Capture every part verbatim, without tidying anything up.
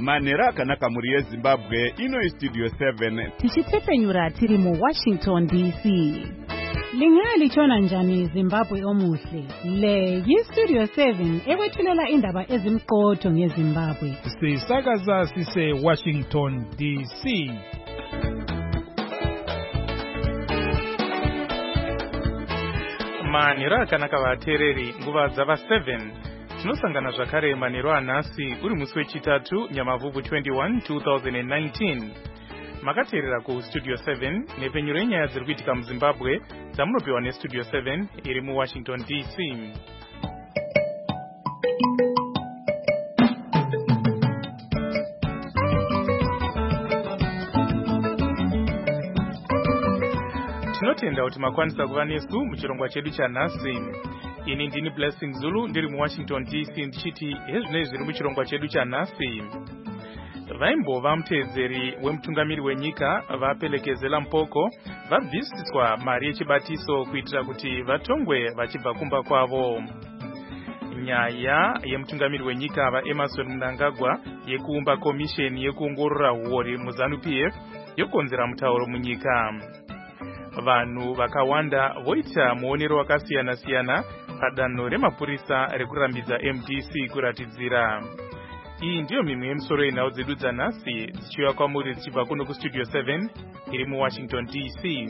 Manera Kanaka muri Zimbabwe ino Studio seven. Tichitepenyura tiri mu Washington D C. Lingali chona njani Zimbabwe omuhle. Le yi Studio seven ekwethulela indaba ezimqotho ngeZimbabwe. Sisakaza sise Washington D C. Manera Kanaka vatereri nguva dzava seven. Tinosangana zvakare manero anhasi uri musi wechitatu Nyamavhuvhu twenty-one two thousand nineteen. Makateerera ku Studio seven nepenyuro yenyaya dziri kuitika muZimbabwe dzamunopiwa neStudio seven iri muWashington D C. Tinotenda kuti makwanisa kuva nesu muchirongwa chedu chanhasi. Ini ndini Blessing Zulu ndiri muWashington D C ndichiti hezvinei zviri muchirongwa chedu chanhasi. Vaimbova muteedzeri wemutungamiri wenyika vapelekezela Mpoko vabvisiswa mari yechibatiso kuitira kuti vatongwe vachibva kumba kwavo. Nyaya yemutungamiri wenyika vaEmerson Mnangagwa yekuumba komisheni yekuongorora huori muZANU P F yokonzera mutauro munyika. Vanhu vakawanda voita muonero wakasiyana siyana padanho remapurisa rekurambidza M D C kuratidzira. Iyi ndiyo mimwe yemisoro yenhau dzedu dzanhasi dzichiuya kwamuri dzichibva kuno kuStudio seven iri muWashington D C.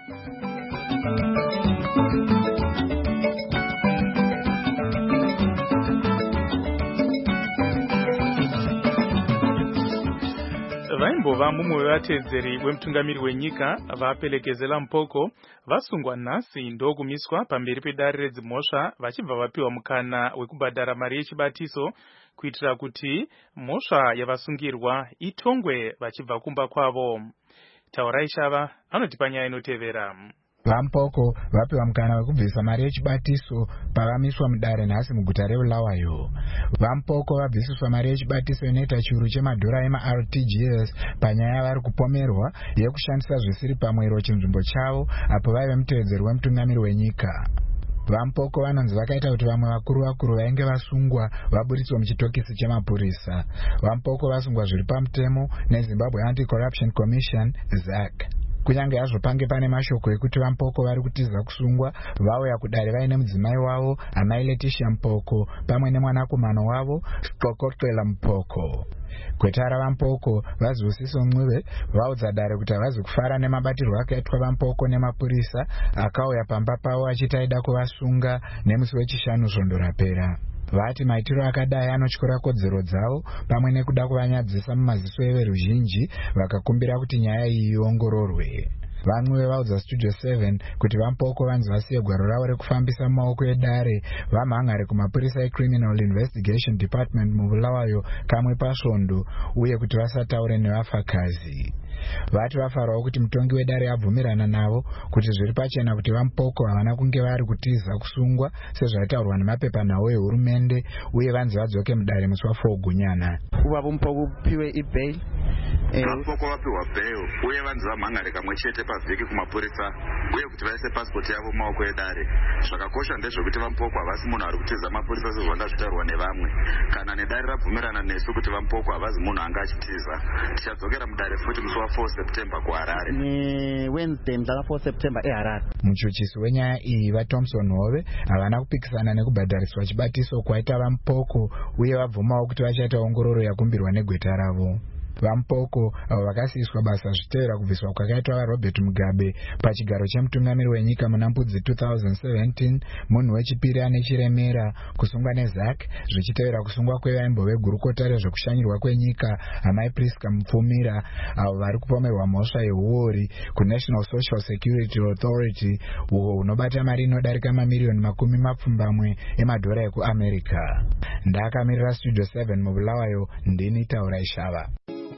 Vaimbova mumwe wevateedzeri wemutungamiri wenyika vapelekezela Mpoko vasungwa nhasi ndokumiswa pamberi pedare redzimhosva vachibva vapiwa mukana wekubhadhara mari yechibatiso kuitira kuti mhosva yavasungirwa itongwe vachibva kumba kwavo. Taurai Shava anotipa nyaya inotevera. VaMpoko vapiwa mukana wekubvisa mari yechibatiso pavamiswa mudare nhasi muguta reBulawayo. VaMpoko vabvisiswa mari yechibatiso inoita chiuru chemadhora ema-R T G S panyaya vari kupomerwa yekushandisa zvisiri pamwero chinzvimbo chavo apo vaive muteedzeri wemutungamiri wenyika. VaMpoko vanonzi vakaita kuti vamwe vakuru vakuru vainge vasungwa vaburitswe muchitokisi chemapurisa. VaMpoko vasungwa zviri pamutemo neZimbabwe Anti-Corruption Commission Z A C. Kunyange hazvo pange pane mashoko ekuti VaMpoko vari kutiza kusungwa vauya kudare vaine mudzimai wavo amai Leticia Mpoko pamwe nemwanakomana wavo Qoqoqela Mpoko. Kwetara VaMpoko vaziusiso Ncube vaudza dare kuti havazi kufara nemabatirwo akaitwa VaMpoko nemapurisa akauya pamba pavo achiti aida kuvasunga nemusi wechishanu svondo rapera. Vati maitiro akadai anotyora kodzero dzavo pamwe nekuda kuvanyadzisa mumaziso everuzhinji vakakumbira kuti nyaya iyi iongororwe. Vamwe vaudza Studio seven kuti VaMpoko vanzi vasiye gwaro ravo rekufambisa mumaoko edare vamhangare kumapurisa eCriminal Investigation Department muBulawayo kamwe pasvondo uye kuti vasataure nevafakazi. Vati vafarwawo kuti mutongi wedare abvumirana navo kuti zviri pachena kuti VaMpoko havana kunge vari kutiza kusungwa sezvaitaurwa nemapepanhau ehurumende uye vanzi vadzoke mudare musi wa4 Gunyana. Kuva VaMpoko upiwe ibail VaMpoko vapiwa bail uye vanzi vamhangare kamwe chete pavhiki kumapurisa uye kuti vaise pasipoti yavo mumaoko edare. Zvakakosha ndezvekuti VaMpoko havasi munhu ari kutiza mapurisa sezvanda zvitaurwa nevamwe. Kana nedare rabvumirana nesu kuti VaMpoko havazi munhu anga achitiza, tichadzokera mudare futi musi wa4 September kuHarare. Ni Wednesday mdaka four September eHarare. Muchuchisi wenyaya iyi vaThompson Hove havana kupikisana nekubhadhariswa chibatiso kwaita VaMpoko uye vabvumawo kuti vachaita ongororo yakumbirwa negweta ravo. VaMpoko avo vakasiiswa basa zvitevera kubviswa kwakaitwa vaRobert Mugabe pachigaro chemutungamiri wenyika muna Mbudzi two thousand seventeen, munhu wechipiri ane chiremera, kusungwa neZ A C zvichitevera kusungwa kwevaimbo vegurukota rezvekushanyirwa kwenyika amai Priska Mupfumira avo vari kupomerwa mhosva yehuori kuNational Social Security Authority uho hunobata mari inodarika mamiriyoni makumi mapfumbamwe emadhora ekuAmerica. Ndakamirira Studio seven muBulawayo, ndini Taurai Shava.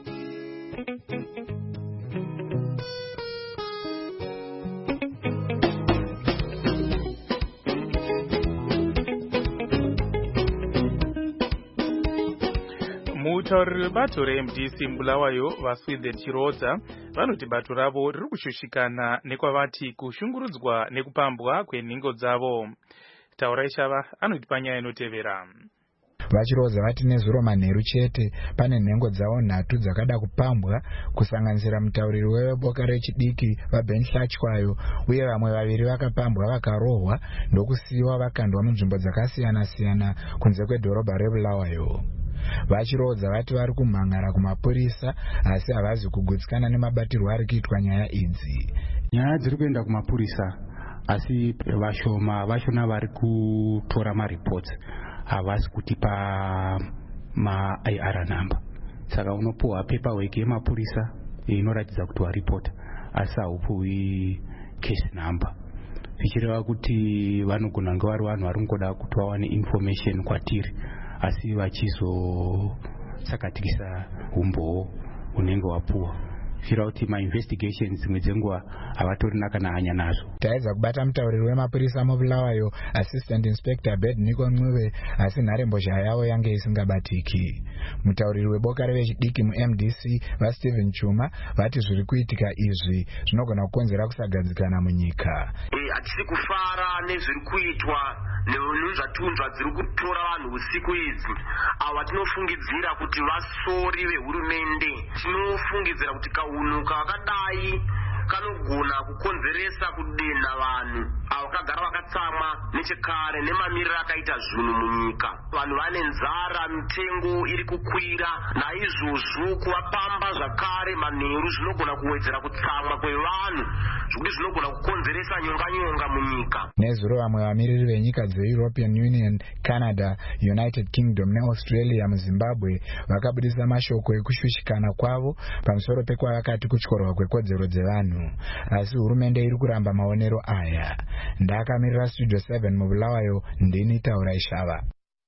Mutauriri webato reM D C muBulawayo vaSwithen Chirodza vanoti bato ravo riri kushushikana nekwavati kushungurudzwa nekupambwa kwenhingo dzavo. Taurai Shava anotipa nyaya inotevera. vachirodza vati nezuro manheru chete pane nhengo dzavo nhatu dzakada kupambwa, kusanganisira mutauriri weboka rechidiki vaBen Hlatywayo, uye vamwe vaviri vakapambwa vakarohwa ndokusiyiwa vakandwa munzvimbo dzakasiyana-siyana kunze kwedhorobha reBulawayo. Vachirodza vati vari kumhangara kumapurisa asi havazi kugutsikana nemabatirwo ari kuitwa nyaya idzi. Nyaya dziri kuenda kumapurisa asi vashoma vashona vari kutora mareports havasi kutipa ma-I R number. Saka unopuwa paperwork yemapurisa inoratidza kuti waripota asi haupuwi case number. Zvichireva kuti vanogona kunge vari vanhu vari kungoda kuti vawane information kwatiri asi vachizosakatikisa umboo unenge wapuwa. Zvichireva kuti ma-investigations dzimwe dzenguva havatorina kana hanya nazvo. Taedza kubata mutauriri wemapurisa muBulawayo, Assistant Inspector Bedniko Ncube, asi nharembozha yavo yange isingabatiki. Mutauriri weboka revechidiki mu-M D C vaSteven Chuma vati zviri kuitika izvi zvinogona kukonzera kusagadzikana munyika. Hatisi kufara nezviri kuitwa nezvatunzva dziri kutora vanhu usiku idzi. Ava tinofungidzira kuti vasori vehurumende. Tinofungidzira kuti kaunuka vakadai kanogona kukonzeresa kudenha vanhu avo vakagara vakatsamwa nechekare nemamiriro akaita zvinhu munyika. Vanhu vane nzara, mitengo iri kukwira, naizvozvo kuvapamba zvakare manheru zvinogona kuwedzera kutsamwa kwevanhu zvokuti zvinogona kukonzeresa nyonga-nyonga munyika. Nezuro vamwe vamiriri venyika dze-European Union, Canada, United Kingdom neAustralia muZimbabwe vakabudisa mashoko ekushushikana kwavo pamusoro pekwavakati kutyorwa kwekodzero dzevanhu. Asi hurumende iri kuramba maonero aya. Ndakamirira Studio seven muBulawayo, ndini Taura Ishava.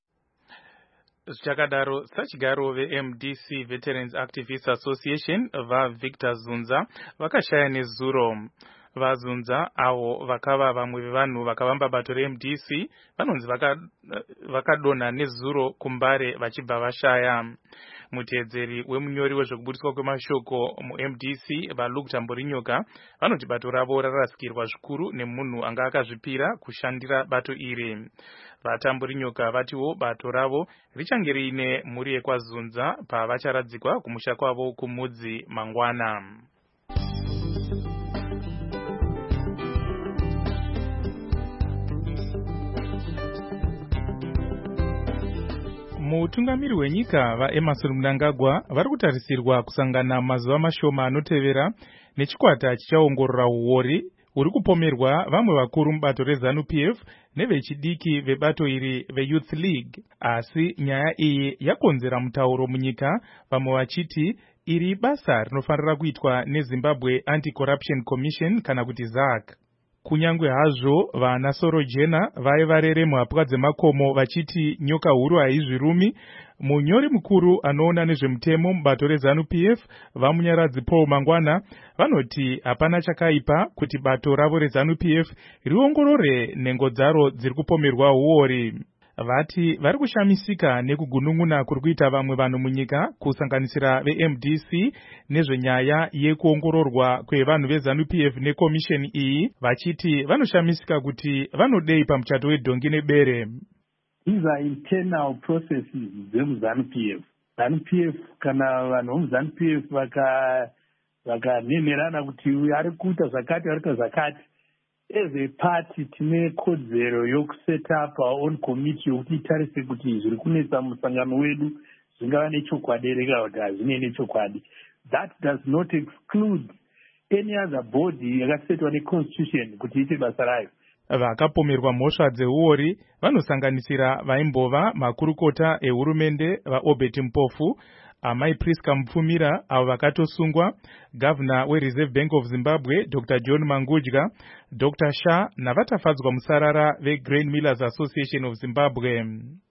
Zvichakadaro, sachigaro veM D C Veterans Activists Association vaVictor Zunza vakashaya nezuro. VaZunza avo vakava vamwe vevanhu vakavamba bato reM D C vanonzi vakadonha nezuro kumbare vachibva vashaya. Muteedzeri wemunyori wezvekubudiswa kwemashoko muM D C vaLuke Tamburinyoka vanoti bato ravo rarasikirwa zvikuru nemunhu anga akazvipira kushandira bato iri. VaTamburinyoka vatiwo bato ravo richange riine mhuri yekwaZunza pavacharadzikwa kumusha kwavo kumudzi mangwana. Mutungamiri wenyika vaEmmerson Mnangagwa vari kutarisirwa kusangana mazuva mashoma anotevera nechikwata chichaongorora uori uri kupomerwa vamwe vakuru mubato reZANU P F nevechidiki vebato iri veYouth League. Asi nyaya iyi yakonzera mutauro munyika, vamwe vachiti iri basa rinofanira kuitwa neZimbabwe Anti-Corruption Commission kana kuti Z A C. Kunyangwe hazvo vana Sorojena vaiva rere muhapwa dzemakomo vachiti nyoka huru haizvirumi, munyori mukuru anoona nezvemutemo mubato reZANU P F vamunyaradzi Paul Mangwana vanoti hapana chakaipa kuti bato ravo reZANU P F riongorore nhengo dzaro dziri kupomerwa uori. Vati vari kushamisika nekugunun'una kuri kuita vamwe vanhu munyika kusanganisira veM D C nezvenyaya yekuongororwa kwevanhu veZANU P F nekomisheni iyi, vachiti vanoshamisika kuti vanodei pamuchato wedhongi nebere. These are internal processes dzemuZANU P F. ZANU P F kana vanhu vomuZANU P F vaka vakanhemerana kuti uyu ari kuita zvakati ari kuita zvakati, as a party tine kodzero yokuset up our own committee yokuti itarise kuti zviri kunetsa musangano wedu zvingava nechokwadi here kana kuti hazvine nechokwadi. That does not exclude any other body yakasetwa neconstitution kuti ite basa rayo. Vakapomerwa mhosva dzeuori vanosanganisira vaimbova makurukota ehurumende vaObert Mpofu, Amai Priska Mupfumira avo vakatosungwa, Governor weReserve Bank of Zimbabwe Doctor John Mangudya, Doctor Shah navatafadzwa musarara veGrain Millers Association of Zimbabwe.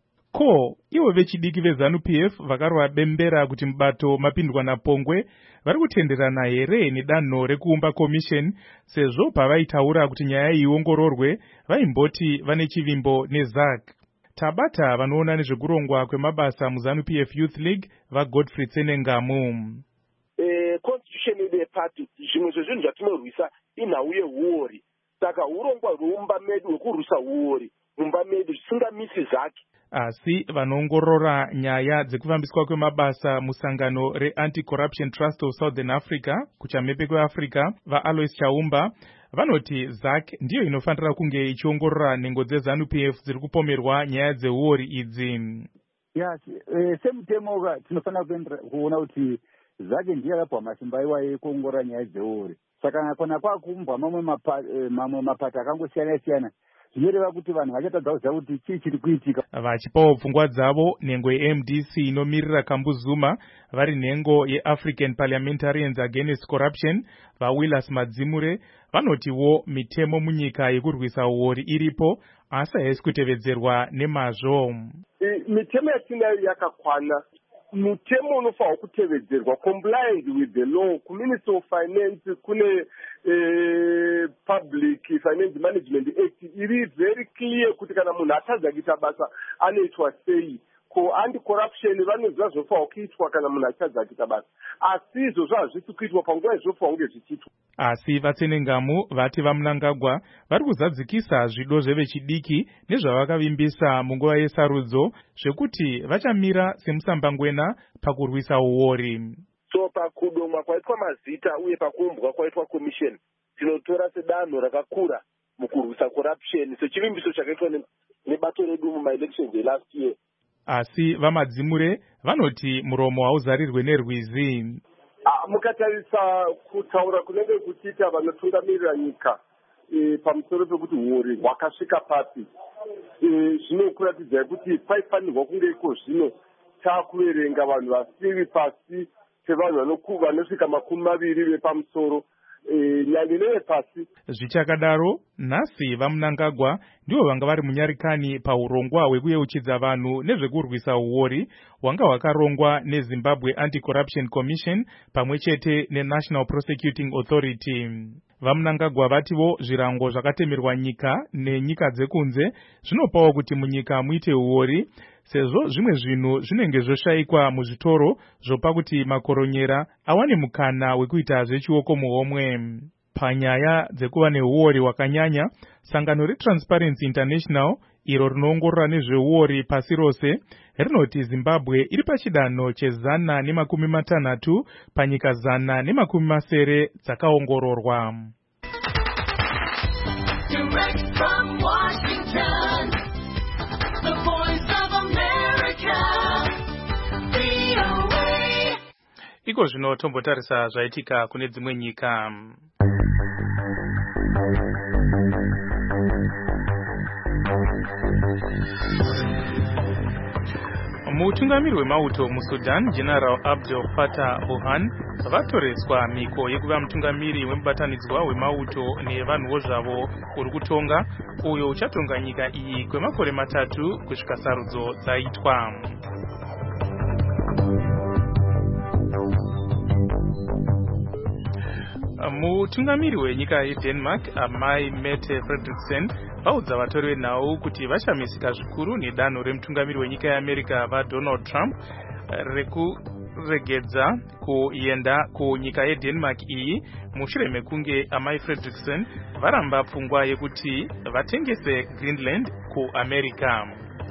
Ko ivo vechidiki veZANU P F vakarwa bembera kuti mubato mapindwa naPongwe vari kutenderana here nedanho rekuumba commission, sezvo pavaitaura kuti nyaya iyi iongororwe vaimboti vane chivimbo neZ A C. Tabata vanoona nezvekurongwa kwemabasa muZANU P F Youth League vaGodfrey Tsenengamu. Eh, constitution yedu yeparty zvimwe zvezvinhu zvatinorwisa inhau yeuori. Saka urongwa rwumba medu hwekurwisa uori mumba medu zvisingamisi zvake. Asi vanoongorora nyaya dzekufambiswa kwemabasa musangano reAnti-Corruption Trust of Southern Africa kuchamhepe kweAfrica vaAlois Chaumba vanoti Z A C ndiyo inofanira kunge ichiongorora nhengo dzeZANU-P F dziri kupomerwa nyaya dzeuori idzi. Yes, eh, semutemo tinofanira kuona kuti Z A C ndiyo yakapwa masimba iwayo ekuongorora nyaya dzeuori. Saka kana kwakumbwa mamwe mapa, eh, mamwe mapato akangosiyana siyana zvinoreva kuti vanhu vachatadza kuziva kuti chii chiri kuitika. Vachipawo pfungwa dzavo nhengo yeM D C inomirira Kambuzuma vari nhengo yeAfrican Parliamentarians Against Corruption vaWillis Madzimure vanotiwo mitemo munyika yekurwisa uori iripo asi haisi kutevedzerwa nemazvo. E, mitemo yatinayo yakakwana. Mutemo unofanirwa kutevedzerwa compliant with the law. Kuministry of Finance kune eh, Public Finance Management Act iri very clear kuti kana munhu atadza kuita basa anoitwa sei. Ko anti-corruption vanoziva zvofanirwa kuitwa kana munhu atadza kuita basa. Asi izvozvo hazvisi kuitwa panguva izvofanirwa kunge zvichiitwa. Asi vatsenengamu vati vaMnangagwa vari kuzadzikisa zvido zvevechidiki nezvavakavimbisa munguva yesarudzo zvekuti vachamira semusambangwena pakurwisa uori. So pakudomwa kwaitwa mazita uye pakuumbwa kwaitwa commission tinotora sedanho rakakura mukurwisa corruption sechivimbiso chakaitwa nebato redu mumaelections elast year. Asi vaMadzimure vanoti muromo hauzarirwe nerwizi. Mukatarisa kutaura kunenge kuchiita vanotungamirira nyika e, pamusoro pekuti uori hwakasvika papi e, zvinokuratidza kuti paifanirwa kunge iko zvino taakuverenga vanhu vasiri pasi pevanhu vanosvika makumi maviri vepamusoro nyanya nevepasi. Zvichakadaro nhasi vaMnangagwa ndivo vanga vari munyarikani paurongwa hwekuyeuchidza vanhu nezvekurwisa uori hwanga hwakarongwa neZimbabwe Anti-Corruption Commission pamwe chete neNational Prosecuting Authority. VaMnangagwa vativo zvirango zvakatemerwa nyika nenyika dzekunze zvinopawo kuti munyika muite uori sezvo zvimwe zvinhu zvinenge zvoshayikwa muzvitoro zvopa kuti makoronyera awane mukana wekuita zvechioko muhomwe. Panyaya dzekuva neuori hwakanyanya, sangano reTransparency International iro rinoongorora nezveuori pasi rose rinoti Zimbabwe iri pachidanho chezana nemakumi matanhatu panyika zana nemakumi masere dzakaongororwa. Direct from Washington, the voice of America, V O A. Iko zvino tombotarisa zvaitika kune dzimwe nyika. Mutungamiri wemauto muSudan, General Abdel Fattah Burhan, vatoreswa miko yekuva mutungamiri wemubatanidzwa wemauto nevanhuwo zvavo uri kutonga uyo uchatonga nyika iyi kwemakore matatu kusvika sarudzo dzaitwa. Mutungamiri wenyika yeDenmark, Amai Mette Frederiksen, vaudza vatori venhau kuti vachamisika zvikuru nedanho remutungamiri wenyika yeAmerica vaDonald Trump rekuregedza kuenda kunyika yeDenmark iyi mushure mekunge Amai Frederiksen varamba pfungwa yekuti vatengese Greenland kuAmerica.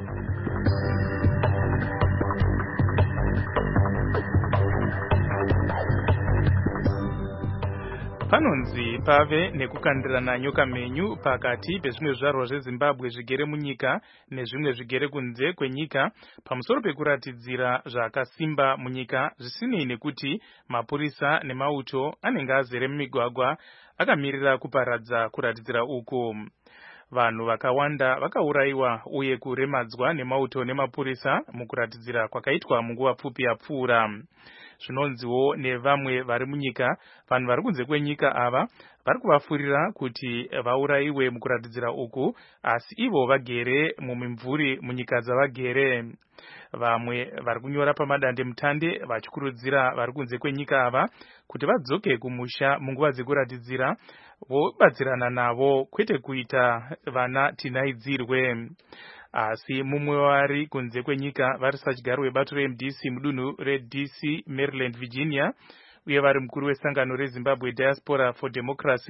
Panonzi pave nekukandirana nyoka menyu pakati pezvimwe zvizvarwa zveZimbabwe zvigere munyika nezvimwe zvigere kunze kwenyika pamusoro pekuratidzira zvakasimba munyika zvisinei nekuti mapurisa nemauto anenge azere mumigwagwa akamirira kuparadza kuratidzira uku. Vanhu vakawanda vakaurayiwa uye kuremadzwa nemauto nemapurisa mukuratidzira kwakaitwa munguva pfupi yapfuura. Zvinonziwo nevamwe vari munyika, vanhu vari kunze kwenyika ava vari kuvafurira kuti vaurayiwe mukuratidzira uku, asi ivo vagere mumimvuri munyika dzavagere. Vamwe vari kunyora pamadande mutande vachikurudzira vari kunze kwenyika ava kuti vadzoke kumusha munguva dzekuratidzira vobatsirana navo kwete kuita vana tinaidzirwe. Asi mumwe vari kunze kwenyika vari sachigaro webato reM D C mudunhu reD C Maryland Virginia uye vari mukuru wesangano reZimbabwe Diaspora for Democracy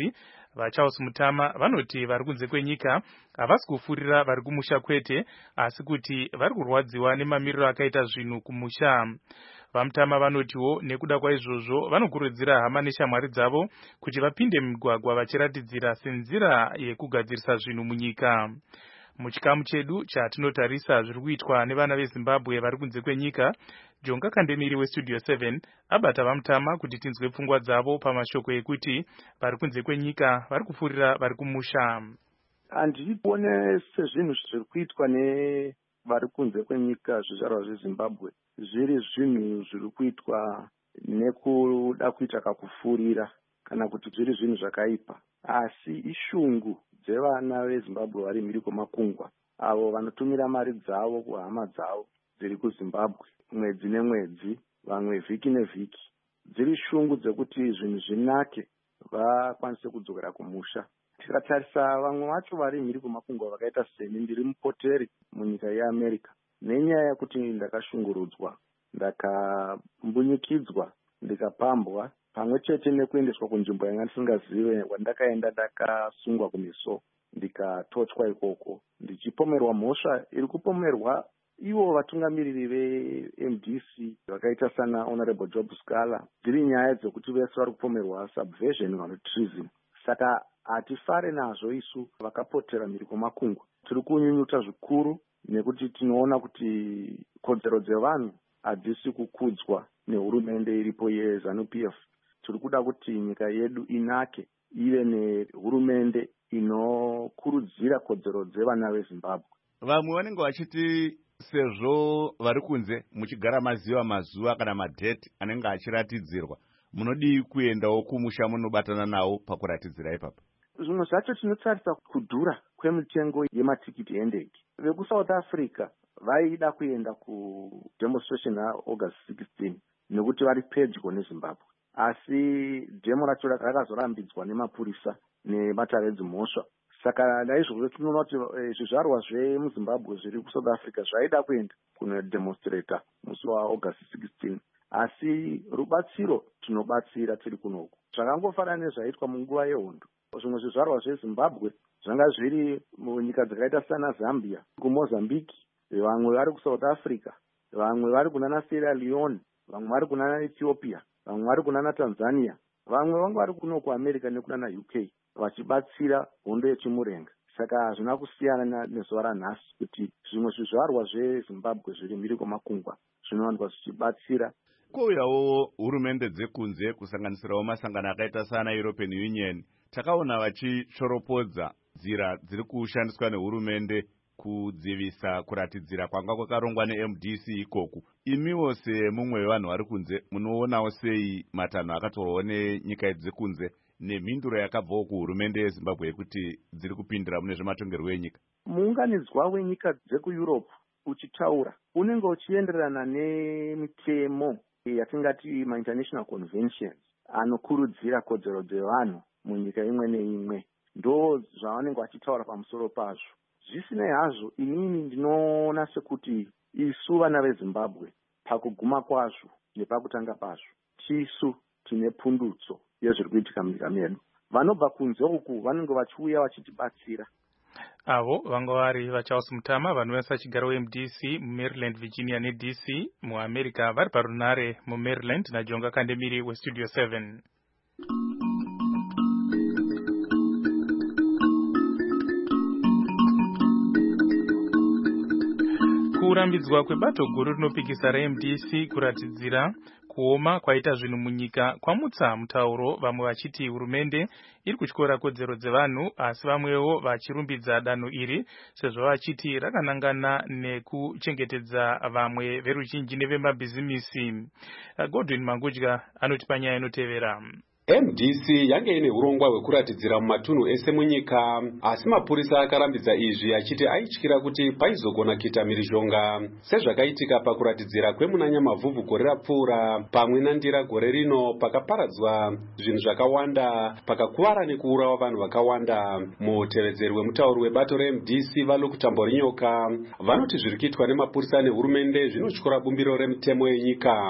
VaCharles Mutama vanoti vari kunze kwenyika havasi kufurira vari kumusha kwete, asi kuti vari kurwadziwa nemamiriro akaita zvinhu kumusha. VaMutama vanotiwo nekuda kwaizvozvo vanokurudzira hama neshamwari dzavo kuti vapinde mumigwagwa vachiratidzira senzira yekugadzirisa zvinhu munyika. Muchikamu chedu chatinotarisa zviri kuitwa nevana veZimbabwe vari kunze kwenyika, Jonga Kandemiri weStudio seven abata VaMutama kuti tinzwe pfungwa dzavo pamashoko ekuti vari kunze kwenyika vari kufurira vari kumusha. Handikuone sezvinhu zviri kuitwa nevari kunze kwenyika zvizvarwa zveZimbabwe zviri zvinhu zviri kuitwa nekuda kuita kakufurira kana kuti zviri zvinhu zvakaipa, asi ishungu dzevana veZimbabwe vari mhiri kwemakungwa avo vanotumira mari dzavo kuhama dzavo dziri kuZimbabwe mwedzi nemwedzi, vamwe vhiki nevhiki. Dziri shungu dzekuti zvinhu zvinake vakwanise kudzokera kumusha. Tikatarisa vamwe vacho vari mhiri kwemakungwa vakaita seni, ndiri mupoteri munyika yeAmerica. Nenyaya yekuti ndakashungurudzwa, ndakambunyikidzwa, ndikapambwa, pamwe chete nekuendeswa kunzvimbo yanga ndisingazive, wandakaenda ndakasungwa kumeso ndikatochwa ikoko, ndichipomerwa mhosva iri kupomerwa ivo vatungamiriri veM D C vakaita sana Honorable Job Scala. Dziri nyaya dzekuti vese vari kupomerwa subversion kana treason. Saka hatifare nazvo isu vakapotera mhiri kwemakungwa. Tiri kunyunyuta zvikuru nekuti tinoona kuti kodzero dzevanhu hadzisi kukudzwa nehurumende iripo yeZANU P F. Tiri kuda kuti nyika yedu inake ive nehurumende inokurudzira kodzero dzevana veZimbabwe. Vamwe vanenge vachiti sezvo vari kunze muchigara maziva mazuva kana madheti anenge achiratidzirwa, munodii kuendawo kumusha munobatana nawo pakuratidzira ipapo? Zvimwe zvacho tinotarisa kudhura kwemitengo yematikiti endege. VekuSouth Africa vaida kuenda kudemonstration yaAugust sixteen nekuti vari pedyo neZimbabwe, asi dhemo racho rakazorambidzwa nemapurisa nematare mhosva. Saka naizvozvo tinoona kuti zvizvarwa zvemuZimbabwe zviri kuSouth Africa zvaida kuenda kunodemonstrata musi waAugust sixteen, asi rubatsiro tinobatsira tiri kunoku. Zvakangofanana nezvaitwa munguva yehondo. Zvimwe zvizvarwa zveZimbabwe zvanga zviri munyika dzakaita sana Zambia, kuMozambique, vamwe vari kuSouth Africa, vamwe vari kunana Sierra Leone, vamwe vari kunana Ethiopia, vamwe vari kunana Tanzania, vamwe vanga vari kuno kuAmerica nekunana U K vachibatsira hondo yechimurenga. Saka hazvina kusiyana nezuva ranhasi kuti zvimwe zvizvarwa zveZimbabwe zviri mhiri kwemakungwa zvinowanikwa zvichibatsira. Kouyawo hurumende dzekunze kusanganisirawo masangano akaita sana European Union, takaona vachishoropodza nzira dziri kushandiswa nehurumende kudzivisa kuratidzira kwanga kwakarongwa neM D C ikoku. Imiwo semumwe wevanhu vari kunze munoonawo sei matanho akatorwawo nenyika dzekunze nemhinduro yakabvawo kuhurumende yeZimbabwe yekuti dziri kupindira mune zvematongerwo enyika? Muunganidzwa wenyika dzekuEurope uchitaura unenge uchienderana nemitemo yatingati ma-international conventions anokurudzira kodzero dzevanhu munyika imwe neimwe. Ndo zvavanenge vachitaura pamusoro pazvo. Zvisinei hazvo, inini ndinoona sekuti isu vana veZimbabwe pakuguma kwazvo nepakutanga pazvo tisu tine pundutso yezviri kuitika munyika medu. Vanobva kunze uku vanenge vachiuya vachitibatsira. Avo vanga vari vaCharles Mutama vanoisa chigaro weM D C muMaryland, Virginia neD C muAmerica vari parunare muMaryland, naJonga Kandemiri weStudio seven. Kurambidzwa kwebato guru rinopikisa reM D C kuratidzira kuoma kwaita zvinhu munyika kwamutsa mutauro, vamwe vachiti hurumende iri kutyora kodzero dzevanhu, asi vamwewo vachirumbidza danho iri sezvo vachiti rakanangana nekuchengetedza vamwe veruzhinji nevemabhizimisi. Godwin Mangudya anoti panyaya inotevera. M D C yange ine urongwa hwekuratidzira mumatunhu ese munyika, asi mapurisa akarambidza izvi achiti aityira kuti paizogona kuita mhirizhonga sezvakaitika pakuratidzira kwemunanyamavhuvhu gore rapfuura, pamwe nandira gore rino pakaparadzwa zvinhu zvakawanda, pakakuvara nekuurawa vanhu vakawanda. Mutevedzeri wemutauri webato reM D C Valuku Tamborinyoka vanoti zviri kuitwa nemapurisa nehurumende zvinotyora bumbiro remutemo yenyika.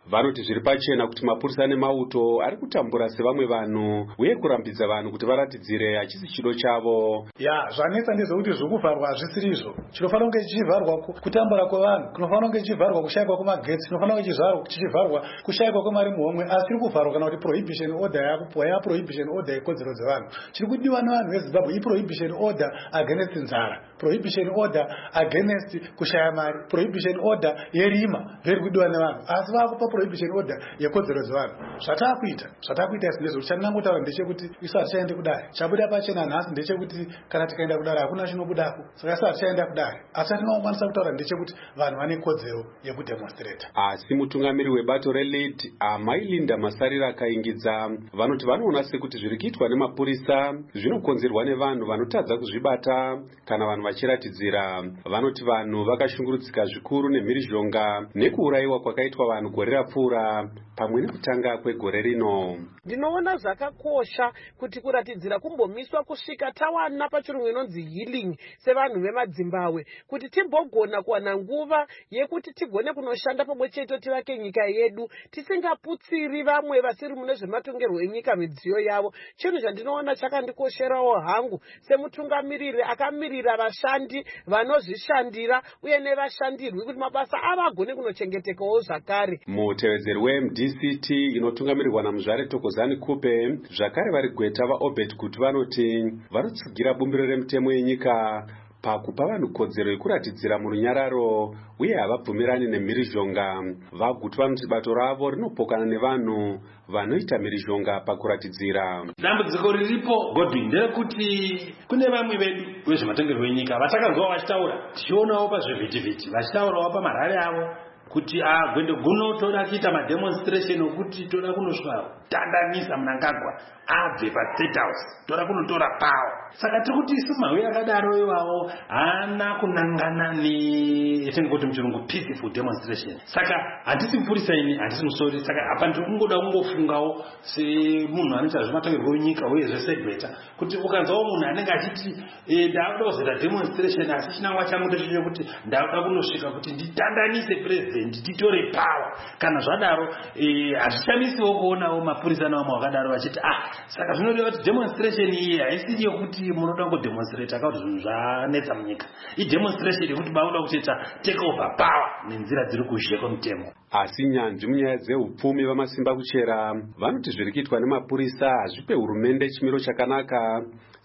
vanoti zviri pachena kuti mapurisa nemauto ari kutambura sevamwe vanhu uye kurambidza vanhu kuti varatidzire hachisi chido chavo. ya zvanetsa ndezvekuti zvokuvharwa hazvisiri izvo. chinofanira kunge chichivharwa kutambura kwevanhu, kunofanira kunge chichivharwa kushayikwa kwemagetsi, kunofanira kunge chichivharwa kushayikwa kwemari muhomwe, asi chiri kuvharwa kana kuti prohibition order yakupuwa ya prohibition order yekodzero dzevanhu. chiri kudiwa nevanhu vezimbabwe iprohibition order against nzara, prohibition order against kushaya mari, prohibition order yerima zviri kudiwa nevanhu, asi vakupa prohibition order yekodzero dzevanhu. zvatakuita zvatakuita isi ndezvo chandinangotaura ndechekuti isu hatichaende kudare. chabuda pachena nhasi ndechekuti kana tikaenda kudare hakuna chinobudako, saka isu hatichaenda kudare. asi chatinokwanisa kutaura ndechekuti vanhu vane kodzero yekudemonstrata. Asi mutungamiri webato reLead amai Linda Masarira akaingidza vanoti vanoona sekuti zviri kuitwa nemapurisa zvinokonzerwa nevanhu vanotadza kuzvibata kana vanhu vachiratidzira. vanoti vanhu vakashungurudzika zvikuru nemhirizhonga nekuurayiwa kwakaitwa vanhu gore rapfuura pamwe nekutanga kwegore rino. Ndinoona zvakakosha kuti kuratidzira kumbomiswa kusvika tawana pachirungu inonzi healing sevanhu vemadzimbabwe, kuti timbogona kuwana nguva yekuti tigone kunoshanda pamwe chete tivake nyika yedu tisingaputsiri vamwe vasiri mune zvematongerwo enyika midziyo yavo. Chinhu chandinoona chakandikosherawo hangu semutungamiriri akamirira vashandi vanozvishandira uye nevashandirwi kuti mabasa avo agone kunochengetekawo zvakare. Mutevedzeri weM D C T inotungamirirwa naMuzvare Thokozani Kupe zvakare vari gweta vaObed kuti vanoti vanotsigira bumbiro remutemo yenyika pakupa vanhu kodzero yekuratidzira murunyararo uye havabvumirani nemhirizhonga. vaguti vanoti bato ravo rinopokana nevanhu vanoita mhirizhonga pakuratidzira. dambudziko riripo Godwin nderekuti kune vamwe vedu vezvematongerwo enyika vatakanzwa vachitaura, tichionawo pazvivhitivhiti vachitaurawo pamarare avo kuti agwende guno toda kuita mademonstration okuti toda kunosvika tandanisa Mnangagwa abve paState House, toda kunotora pawo. Saka tiri kuti isu mahwe akadaro iwawo haana kunangana neyatingoti muchirungu peaceful demonstration. Saka handisi mupurisa ini, handisi musori. Saka apa ndiri kungoda kungofungawo semunhu anoita zvematongerwo enyika uye zvesegweta kuti ukanzwawo munhu anenge achiti ndakuda kuzoita demonstration asi chinangwa changu ndechekuti ndakuda kunosvika kuti nditandanise president titore pawa. Kana zvadaro hazvichamisiwo kuonawo mapurisa nawo wakadaro vachiti ah saka zvinodiwa kuti demonstration iyi haisi yekuti munoda kungodemonstrata kuti zvinhu zvanetsa munyika. Idemonstration yekuti bauda kuchita take over power nenzira dziri kuzheka mutemo. Asi nyanzvi munyaya dzeupfumi vamasimba kuchera vanoti zviri kuitwa nemapurisa hazvipe hurumende chimiro chakanaka,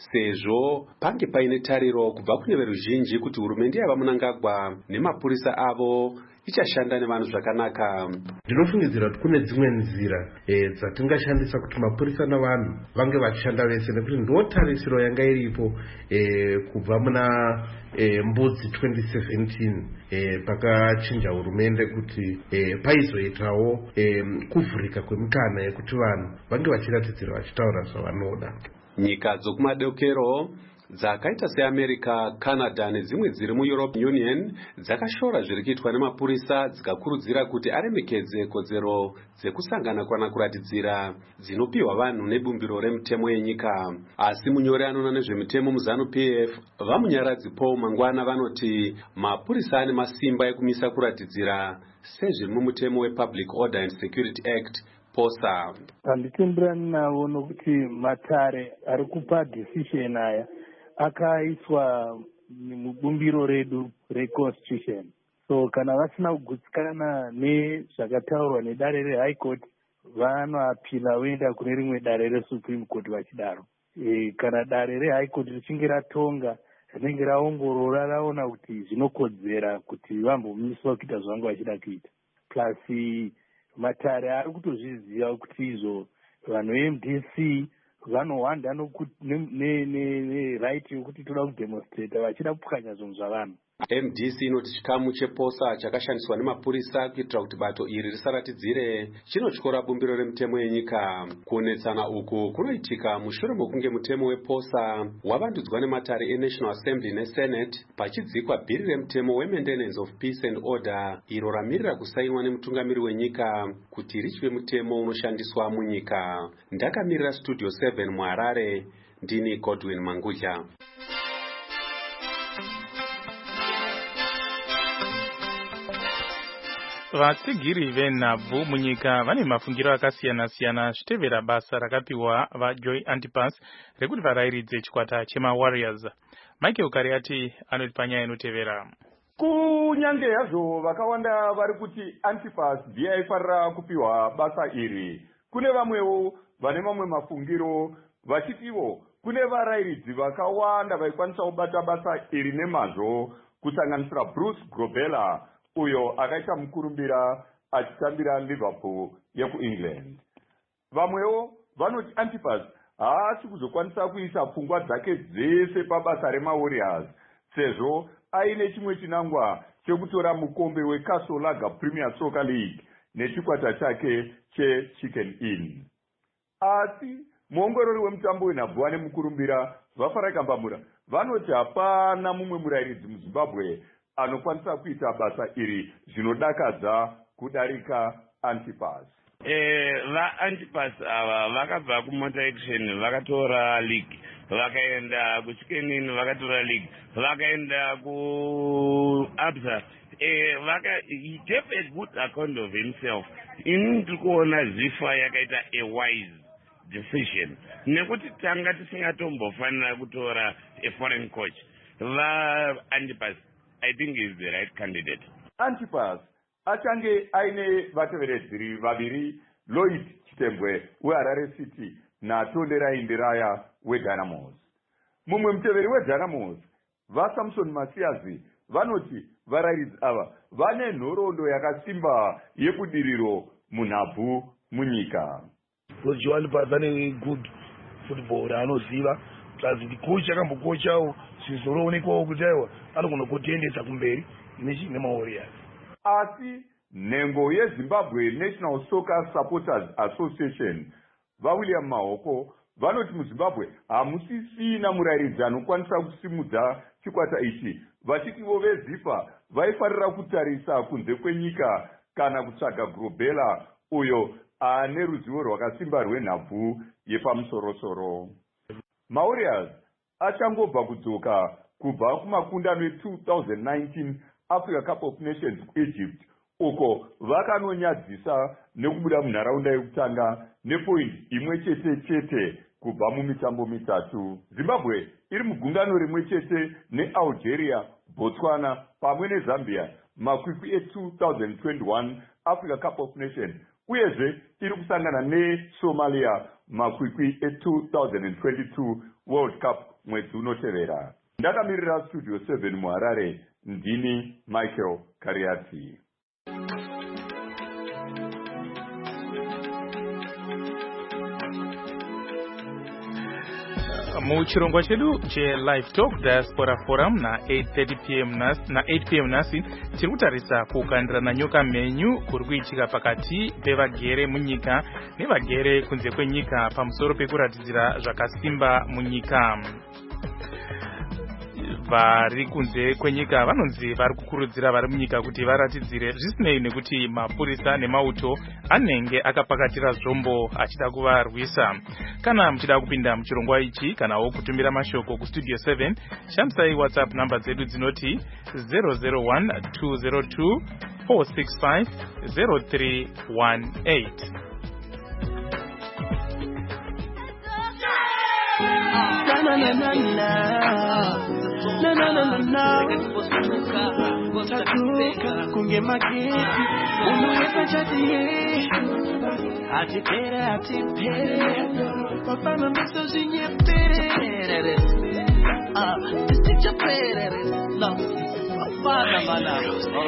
sezvo pange paine tariro kubva kune veruzhinji kuti hurumende yava Mnangagwa nemapurisa avo ichashanda nevanhu zvakanaka. Ndinofungidzira kuti kune dzimwe nzira dzatingashandisa kuti mapurisa navanhu vange vachishanda vese, nekuti ndotarisiro yanga iripo kubva muna mbudzi twenty seventeen pakachinja hurumende kuti paizoitawo kuvhurika kwemikana yekuti vanhu vange vachiratidzira vachitaura zvavanoda. Nyika dzokumadokero dzakaita seAmerica, Canada nedzimwe dziri muEuropean Union dzakashora zviri kuitwa nemapurisa dzikakurudzira kuti aremekedze kodzero dzekusangana kana kuratidzira dzinopiwa vanhu nebumbiro remutemo yenyika. Asi munyori anoona nezvemitemo muZanu P F vamunyaradzi Paul Mangwana vanoti mapurisa ane masimba ekumisa kuratidzira sezviri mumutemo wePublic Order and Security Act posa. Handitenderani navo nokuti matare ari kupa decision aya akaiswa mubumbiro redu reconstitution. So kana vasina kugutsikana nezvakataurwa nedare reHigh Court vanoapila voenda kune rimwe dare reSupreme Court vachidaro. E, kana dare reHigh Court richinge ratonga rinenge raongorora raona kuti zvinokodzera kuti vambomiswa kuita zvavanga vachida kuita. Plus matare ari kutozviziva kuti izvo vanhu veM D C vanohwanda ne-right yokuti toda kudemonstrata vachida kupwanya zvinhu zvavanhu. M D C inoti chikamu cheposa chakashandiswa nemapurisa kuitira kuti bato iri risaratidzire chinotyora bumbiro remutemo yenyika. Kunetsana uku kunoitika mushure mokunge mutemo weposa wavandudzwa nematare eNational Assembly neSenate pachidzikwa bhiri remutemo weMaintenance of Peace and Order iro ramirira kusainwa nemutungamiri wenyika kuti richive mutemo unoshandiswa munyika. Ndakamirira Studio seven muHarare, ndini Godwin Mangudya. vatsigiri venhabvu munyika vane mafungiro akasiyana-siyana zvitevera basa rakapiwa vajoy antipas rekuti varayiridze chikwata chemawarriors. Michael Kariati anoti panyaya inotevera. Kunyange hazvo vakawanda vari kuti Antipas ndiye aifarira kupiwa basa iri, kune vamwewo vane mamwe mafungiro vachitiwo kune varayiridzi vakawanda vaikwanisa kubata basa iri nemazvo, kusanganisira Bruce Grobbelaar uyo akaita mukurumbira achitambira Liverpool yekuEngland. Vamwewo vanoti Antipas haasi kuzokwanisa kuisa pfungwa dzake dzese pabasa remaWarriors sezvo aine chimwe chinangwa chekutora mukombe weCastle Lager Premier Soccer League nechikwata chake cheChicken Inn. Asi muongorori wemutambo wenhabvu ane mukurumbira vafarakambamura vanoti hapana mumwe murayiridzi muZimbabwe anokwanisa kuita basa iri zvinodakadza kudarika Antipas. Eh, va Antipas ava vakabva kuMotor Action vakatora league, vakaenda kuChicken Inn vakatora league, vakaenda kuAbsa. Eh, vaka he gave a good account of himself. Ini ndikuona zifa yakaita a wise decision. Nekuti tanga tisingatombofanira kutora a foreign coach. Va Antipas, I think he is the right candidate. Antipas achange aine vateveredzeri vaviri, Lloyd Chitembwe weHarare City naTondera Indiraya weDynamos. Mumwe muteveri weDynamos, vaSamson Masiazi, vanoti varayiridzi ava vane nhoroondo yakasimba yebudiriro munhabvu munyika. Joan Pazane good football anoziva plus the coach akambokochawo sizoroonekwawo kuti aiwa anogona kutoendesa kumberi nemaWarriors. Asi nhengo yeZimbabwe National Soccer Supporters Association vaWilliam Mahoko vanoti muZimbabwe hamusisina murayiridzi anokwanisa kusimudza chikwata ichi, vachitivo veZifa vaifarira kutarisa kunze kwenyika kana kutsvaga Grobbelaar uyo ane ruzivo rwakasimba rwenhabvu yepamusorosoro. maWarriors achangobva kudzoka kubva kumakundano e-two thousand nineteen Africa Cup of Nations kuEgypt, uko vakanonyadzisa nekubuda munharaunda yekutanga nepoint imwe chete chete kubva mumitambo mitatu. Zimbabwe iri mugungano rimwe chete neAlgeria, Botswana pamwe neZambia makwikwi e-two thousand twenty-one Africa Cup of Nations, uyezve iri kusangana neSomalia makwikwi e-two thousand twenty-two World Cup mwedzi unotevera. Ndakamirira Studio seven muHarare, ndini Michael Kariati. Muchirongwa chedu che-Live Talk Diaspora Forum na eight thirty p m nasi, na eight p m nasi tiri kutarisa kukandirana nyoka mhenyu kuri kuitika pakati pevagere munyika nevagere kunze kwenyika pamusoro pekuratidzira zvakasimba munyika. Vari kunze kwenyika vanonzi vari kukurudzira vari munyika kuti varatidzire zvisinei nekuti mapurisa nemauto anenge akapakatira zvombo achida kuvarwisa. Kana muchida kupinda muchirongwa ichi kanawo kutumira mashoko kustudio seven, shandisai WhatsApp namba dzedu dzinoti zero zero one two zero two four six five zero three one eight. Na na na na na na na na tatuka kunge mageti unaweza chatie atipere atipere papana misozi nyepere ah ticha pere no papana bana.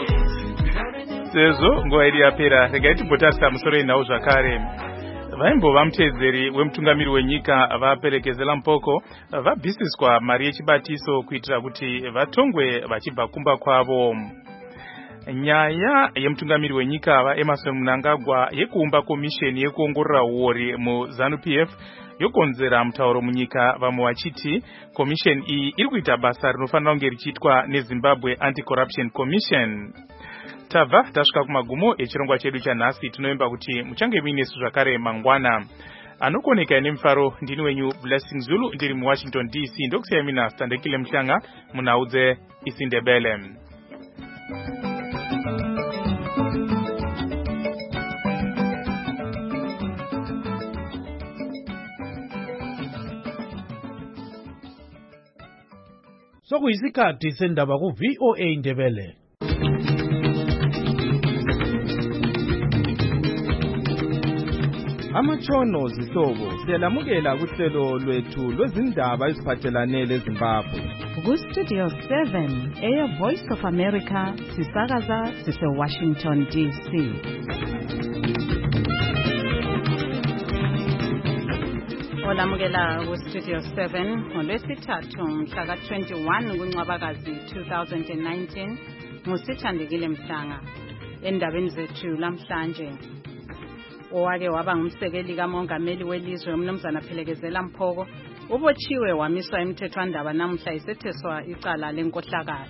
Sezvo nguva iri yapera, regai timbotarisa musoro enhau zvakare. Vaimbova mutedzeri wemutungamiri wenyika vaperekezela Mpoko vabvisiswa mari yechibatiso kuitira kuti vatongwe vachibva kumba kwavo. Nyaya yemutungamiri wenyika vaEmmerson Mnangagwa yekuumba komisheni yekuongorora uori muZANU-P F yokonzera mutauro munyika, vamwe vachiti komisheni iyi iri kuita basa rinofanira kunge richiitwa neZimbabwe Anti-Corruption Commission. Tabva tasvika kumagumo echirongwa chedu chanhasi. Tinoimba kuti muchange muinesu zvakare mangwana. Anokoneka nemufaro ndini wenyu Blessing Zulu, ndiri muWashington D C. Ndokusiyai mina Standekile Mshanga munhau dzeIsindebele. sokuyisikhathi sendaba ku-V O A Ndebele. Amatshono zihlobo siyalamukela kuhlelo lwethu lwezindaba eziphathelane leZimbabwe. Ku-Studio seven, Air Voice of America, sisakaza sise-Washington D C. Olamukela ku-Studio seven ngolwesithathu mhla ka twenty-one kuNcwabakazi two thousand nineteen ngusithandekile Mhlanga. Endabeni zethu lamhlanje, owake waba ngumsekeli kamongameli welizwe uMnumzana Phelekezela Mphoko ubotshiwe wamiswa emthethwandaba namuhla isetheswa icala lenkohlakalo.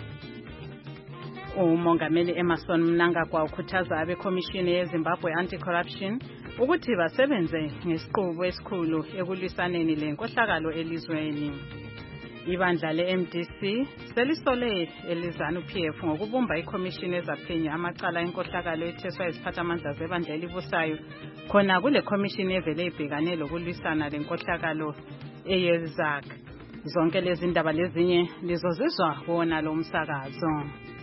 Umongameli Emerson Mnangagwa ukhuthaza abekhomishini yeZimbabwe Anti-Corruption ukuthi basebenze ngesiqubu esikhulu ekulwisaneni lenkohlakalo elizweni. Ibandla le-M D C selisole elizanu P F ngokubumba ikhomishini ezaphenya amacala enkohlakalo etheswa iziphathamandla zebandla elibusayo khona kule khomishini evele ibhekane lokulwisana lenkohlakalo eyezak. Zonke lezi ndaba lezinye lizozizwa wona lo msakazo.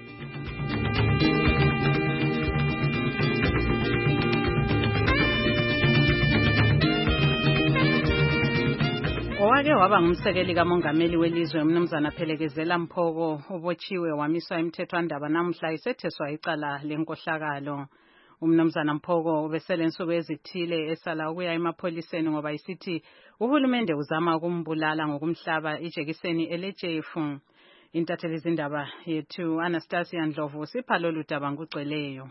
Owake waba ngumsekeli kamongameli welizwe uMnumzana Phelekezela Mphoko ubotshiwe wamiswa emthethwandaba namuhla isetheswa icala lenkohlakalo. uMnumzana Mphoko ubesele insuku ezithile esala ukuya emapholiseni ngoba isithi uhulumende uzama ukumbulala ngokumhlaba ijekiseni elejefu. Intatheli zindaba yethu Anastasia Ndlovu sipha lolu daba ngugcweleyo.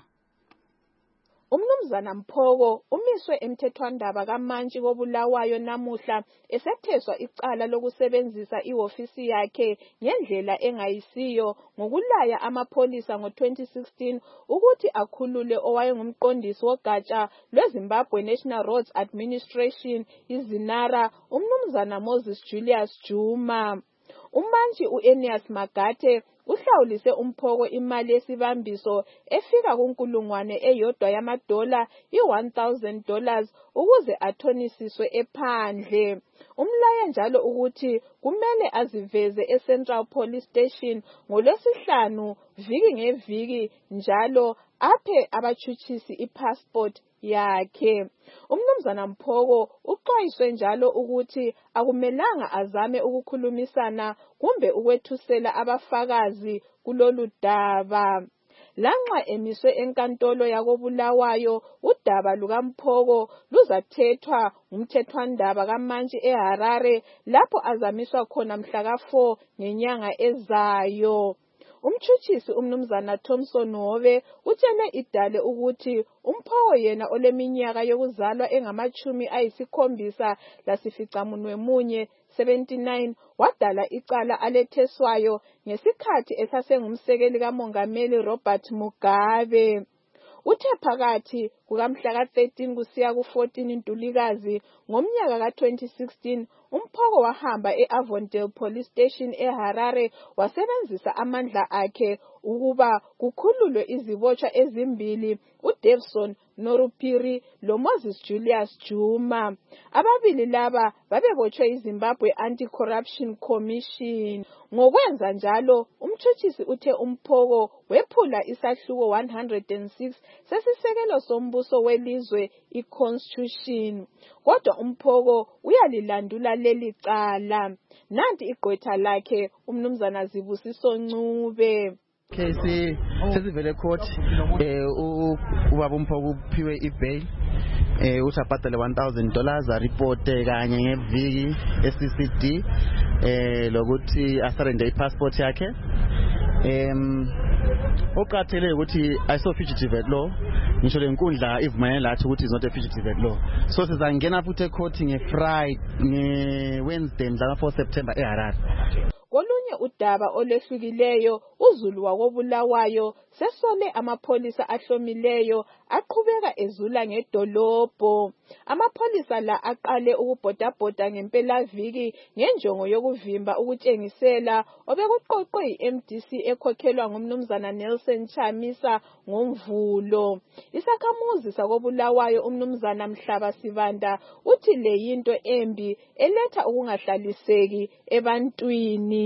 uMnumzana Mphoko umiswe emthethwandaba kaMantshi kobulawayo namuhla esetheswa icala lokusebenzisa ihofisi yakhe ngendlela engayisiyo ngokulaya amapholisa ngo twenty sixteen ukuthi akhulule owayengumqondisi wogatsha lweZimbabwe National Roads Administration iZinara uMnumzana Moses Julius Juma. uMantshi uEnias Magate uhlawulise uMphoko imali yesibambiso efika kunkulungwane eyodwa yamadola i-one thousand dollars ukuze athonisiswe ephandle. Umlaye njalo ukuthi kumele aziveze eCentral Police Station ngolwesihlanu viki ngeviki njalo aphe abatshutshisi ipassport yakhe. uMnumzana Mphoko uxwayiswe njalo ukuthi akumelanga azame ukukhulumisana kumbe ukwethusela abafakazi kulolu daba. Lanxa emiswe enkantolo yakobulawayo, udaba lukaMphoko luzathethwa ngumthethwandaba kaMantshi eHarare lapho azamiswa khona mhla ka four ngenyanga ezayo. Umtshutshisi uMnumzana Thompson Hobe utshele idale ukuthi uMphoko yena oleminyaka yokuzalwa engamachumi ayisikhombisa lasificamunwe munye seventy-nine wadala icala aletheswayo ngesikhathi esasengumsekeli kamongameli Robert Mugabe. Uthe phakathi kukamhla ka thirteen kusiya ku fourteen Ntulikazi ngomnyaka ka twenty sixteen uMphoko wahamba eAvondale Police Station eHarare wasebenzisa amandla akhe ukuba kukhululwe izibotshwa ezimbili uDavson Norupiri loMoses Julius Juma. Ababili laba babebotshwe iZimbabwe Anti-Corruption Commission. Ngokwenza njalo umtshutshisi uthe uMphoko wephula isahluko one hundred six sesisekelo sombuso welizwe i-Constitution. Kodwa uMphoko uyalilandula leli cala. Nanti igqwetha lakhe uMnumzana Zibusiso Ncube. Case sesivele court eh ubaba uMphoko uphiwe ibail eh usabhadala one thousand dollars a report kanye ngeviki e-C C D eh lokuthi asurrender ipassport yakhe. em oqathele ukuthi ayiso fugitive at law, ngisho lenkundla ivumene lathi ukuthi is not a fugitive at law. So sizangena futhi ecourt ngeFriday ngeWednesday mhla four September eHarare. Kolunye udaba olehlukileyo uZulu wakobulawayo sesole amapholisa ahlomileyo aqhubeka ezula ngedolobho. Amapholisa la aqale ukubhodabhoda ngempela viki ngenjongo yokuvimba ukutshengisela obekuqoqwe i-M D C ekhokhelwa ngumnumzana Nelson Chamisa ngomvulo. Isakhamuzi sakobulawayo umnumzana Mhlaba Sibanda uthi le yinto embi eletha ukungahlaliseki ebantwini.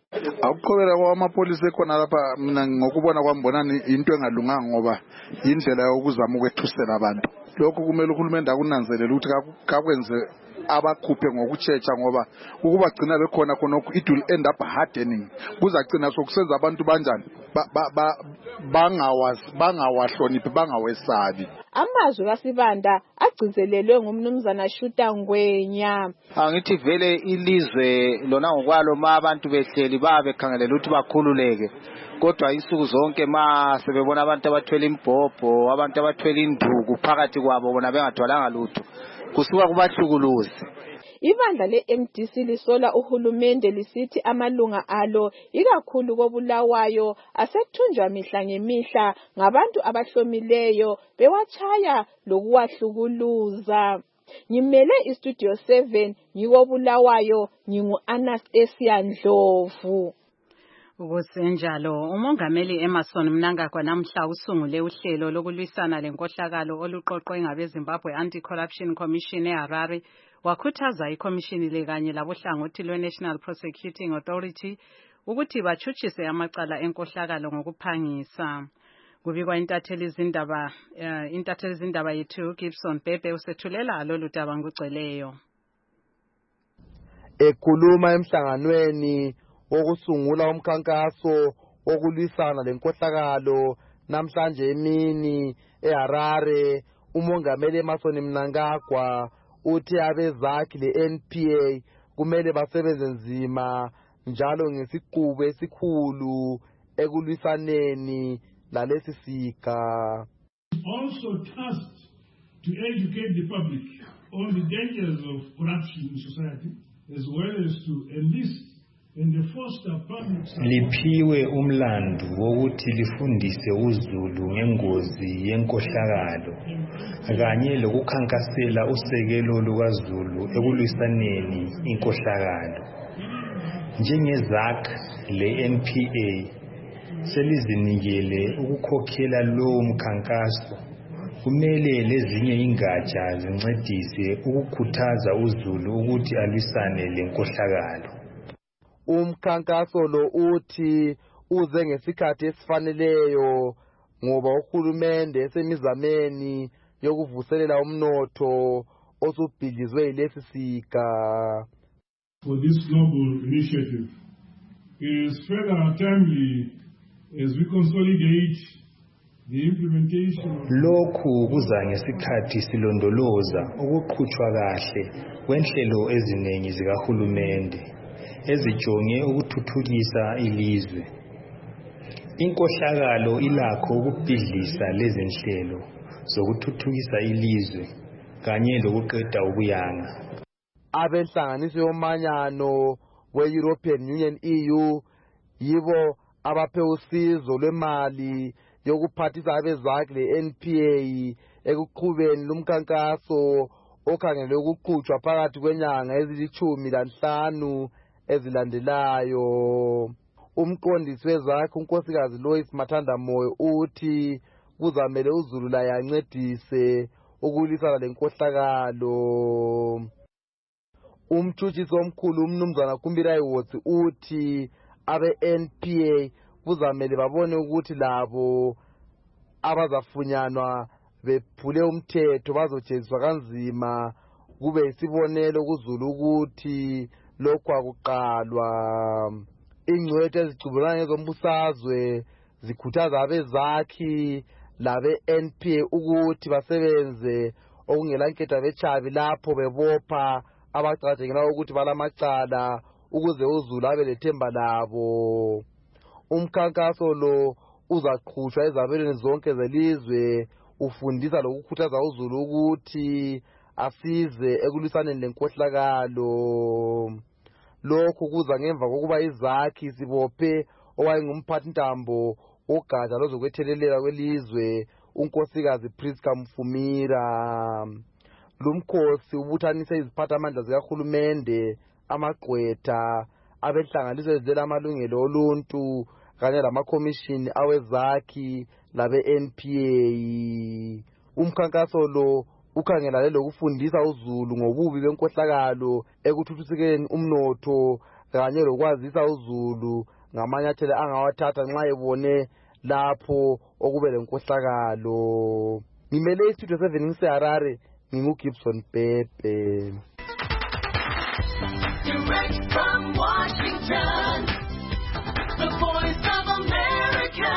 Akuqhubela kwamapolisa ekhona lapha mina ngokubona kwami bonani into engalunganga ngoba indlela yokuzama ukwethusela abantu. Lokho kumele uhulumende akunanzelele ukuthi kakwenze abakhuphe ngokutshecha ngoba ukuba gcina bekhona khonokho it will end up hardening. Kuzagcina sokusenza abantu banjani bangawazi bangawahloniphi bangawesabi. Amazwi kaSibanda agcizelelwe ngumnumzana Shuta Ngwenya. Angithi vele ilizwe lona ngokwalo ma abantu behleli babe khangelela ukuthi bakhululeke. Kodwa insuku zonke ma sebebona abantu abathwele imbhobho, abantu abathwele induku phakathi kwabo bona bengathwalanga lutho. Kusuka kubahlukuluzi. Ibandla le-M D C lisola uhulumende lisithi amalunga alo ikakhulu koBulawayo asethunjwa mihla ngemihla ngabantu abahlomileyo bewachaya lokuwahlukuluza. Ngimele iStudio seven ngikoBulawayo ngingu-Anastasia Ndlovu. Ukusenjalo umongameli Emmerson Mnangagwa namhla usungule uhlelo lokulwisana lenkohlakalo oluqoqwe ngabeZimbabwe Anti-Corruption Commission eHarare wakhuthaza ikomishini lekanye labohlangothi lwe-National Prosecuting Authority ukuthi bachutshise amacala enkohlakalo ngokuphangisa. Kubikwa intatheli izindaba uh, intatheli izindaba yethu Gibson Bebe usethulela lolu daba ngugcweleyo. Ekhuluma emhlanganweni wokusungula umkhankaso wokulwisana lenkohlakalo namhlanje emini eHarare, umongameli Emmerson Mnangagwa uthi abezakhi le-N P A kumele basebenze nzima njalo ngesiqubu esikhulu ekulwisaneni lalesi siga. Also tasked to educate the public on the dangers of corruption in society as well as to enlist liphiwe umlandu wokuthi lifundise uZulu ngengozi yenkohlakalo kanye lokukhankasela usekelo lukaZulu ekulwisaneni inkohlakalo. Njengezakhi le-N P A selizinikele ukukhokhela lo mkhankaso, kumele lezinye ingatsha zincedise ukukhuthaza uZulu ukuthi alwisane lenkohlakalo. Umkhankaso lo uthi uze ngesikhathi esifaneleyo ngoba uhulumende esemizameni yokuvuselela umnotho osubhidlizwe yilesi siga. For this global initiative is further timely as we consolidate the implementation. Lokhu kuza ngesikhathi silondoloza ukuqhutshwa kahle kwenhlelo eziningi zikahulumende ezijonge ukuthuthukisa ilizwe. Inkohlakalo ilakho ukubhidlisa lezi nhlelo zokuthuthukisa ilizwe kanye lokuqeda ubuyanga. Abenhlanganiso yomanyano we-European Union E U yibo abaphe usizo lwemali yokuphathisa abezakhi le-N P A ekuqhubeni lumkhankaso okhangelwe ukuqhutshwa phakathi kwenyanga ezilithumi lanhlanu ezilandelayo. Umqondisi wezakhi unkosikazi Lois Mathandamoyo uthi kuzamele uZulu la yancedise ukulwisana lenkohlakalo. Umtshutshisi omkhulu umnumzana Kumbirai Wotsi uthi abe-N P A kuzamele babone ukuthi labo abazafunyanwa bephule umthetho bazojeziswa kanzima, kube isibonelo kuZulu ukuthi lokhu akuqalwa. Ingcwethu ezicubulana ngezombusazwe zikhuthaza abezakhi labe-N P A ukuthi basebenze okungela nketha bechabi lapho bebopha abacatshengela ukuthi balamacala ukuze uZulu abe lethemba labo. Umkhankaso lo uzaqhutshwa ezabelweni zonke zelizwe ufundisa lokukhuthaza uZulu ukuthi asize ekulwisaneni lenkohlakalo. Lokhu kuza ngemva kokuba izakhi sibophe owayengumphathintambo ogatsha lozokwethelela kwelizwe unkosikazi Priska Mfumira. Lumkhosi ubuthanise iziphathamandla zikahulumende, amagqwetha, abenhlanganiso ezidlela amalungelo oluntu kanye lamakomishini awezakhi labe-N P A. Umkhankaso lo ukhangelane lokufundisa uZulu ngobubi benkohlakalo ekuthuthusekeni umnotho kanye lokwazisa uzulu ngamanyathelo angawathatha nxa ebone lapho okube lenkohlakalo. Ngimele istudio seven ngiseHarare, nginguGibson Pepe. Direct from Washington, the voice of America,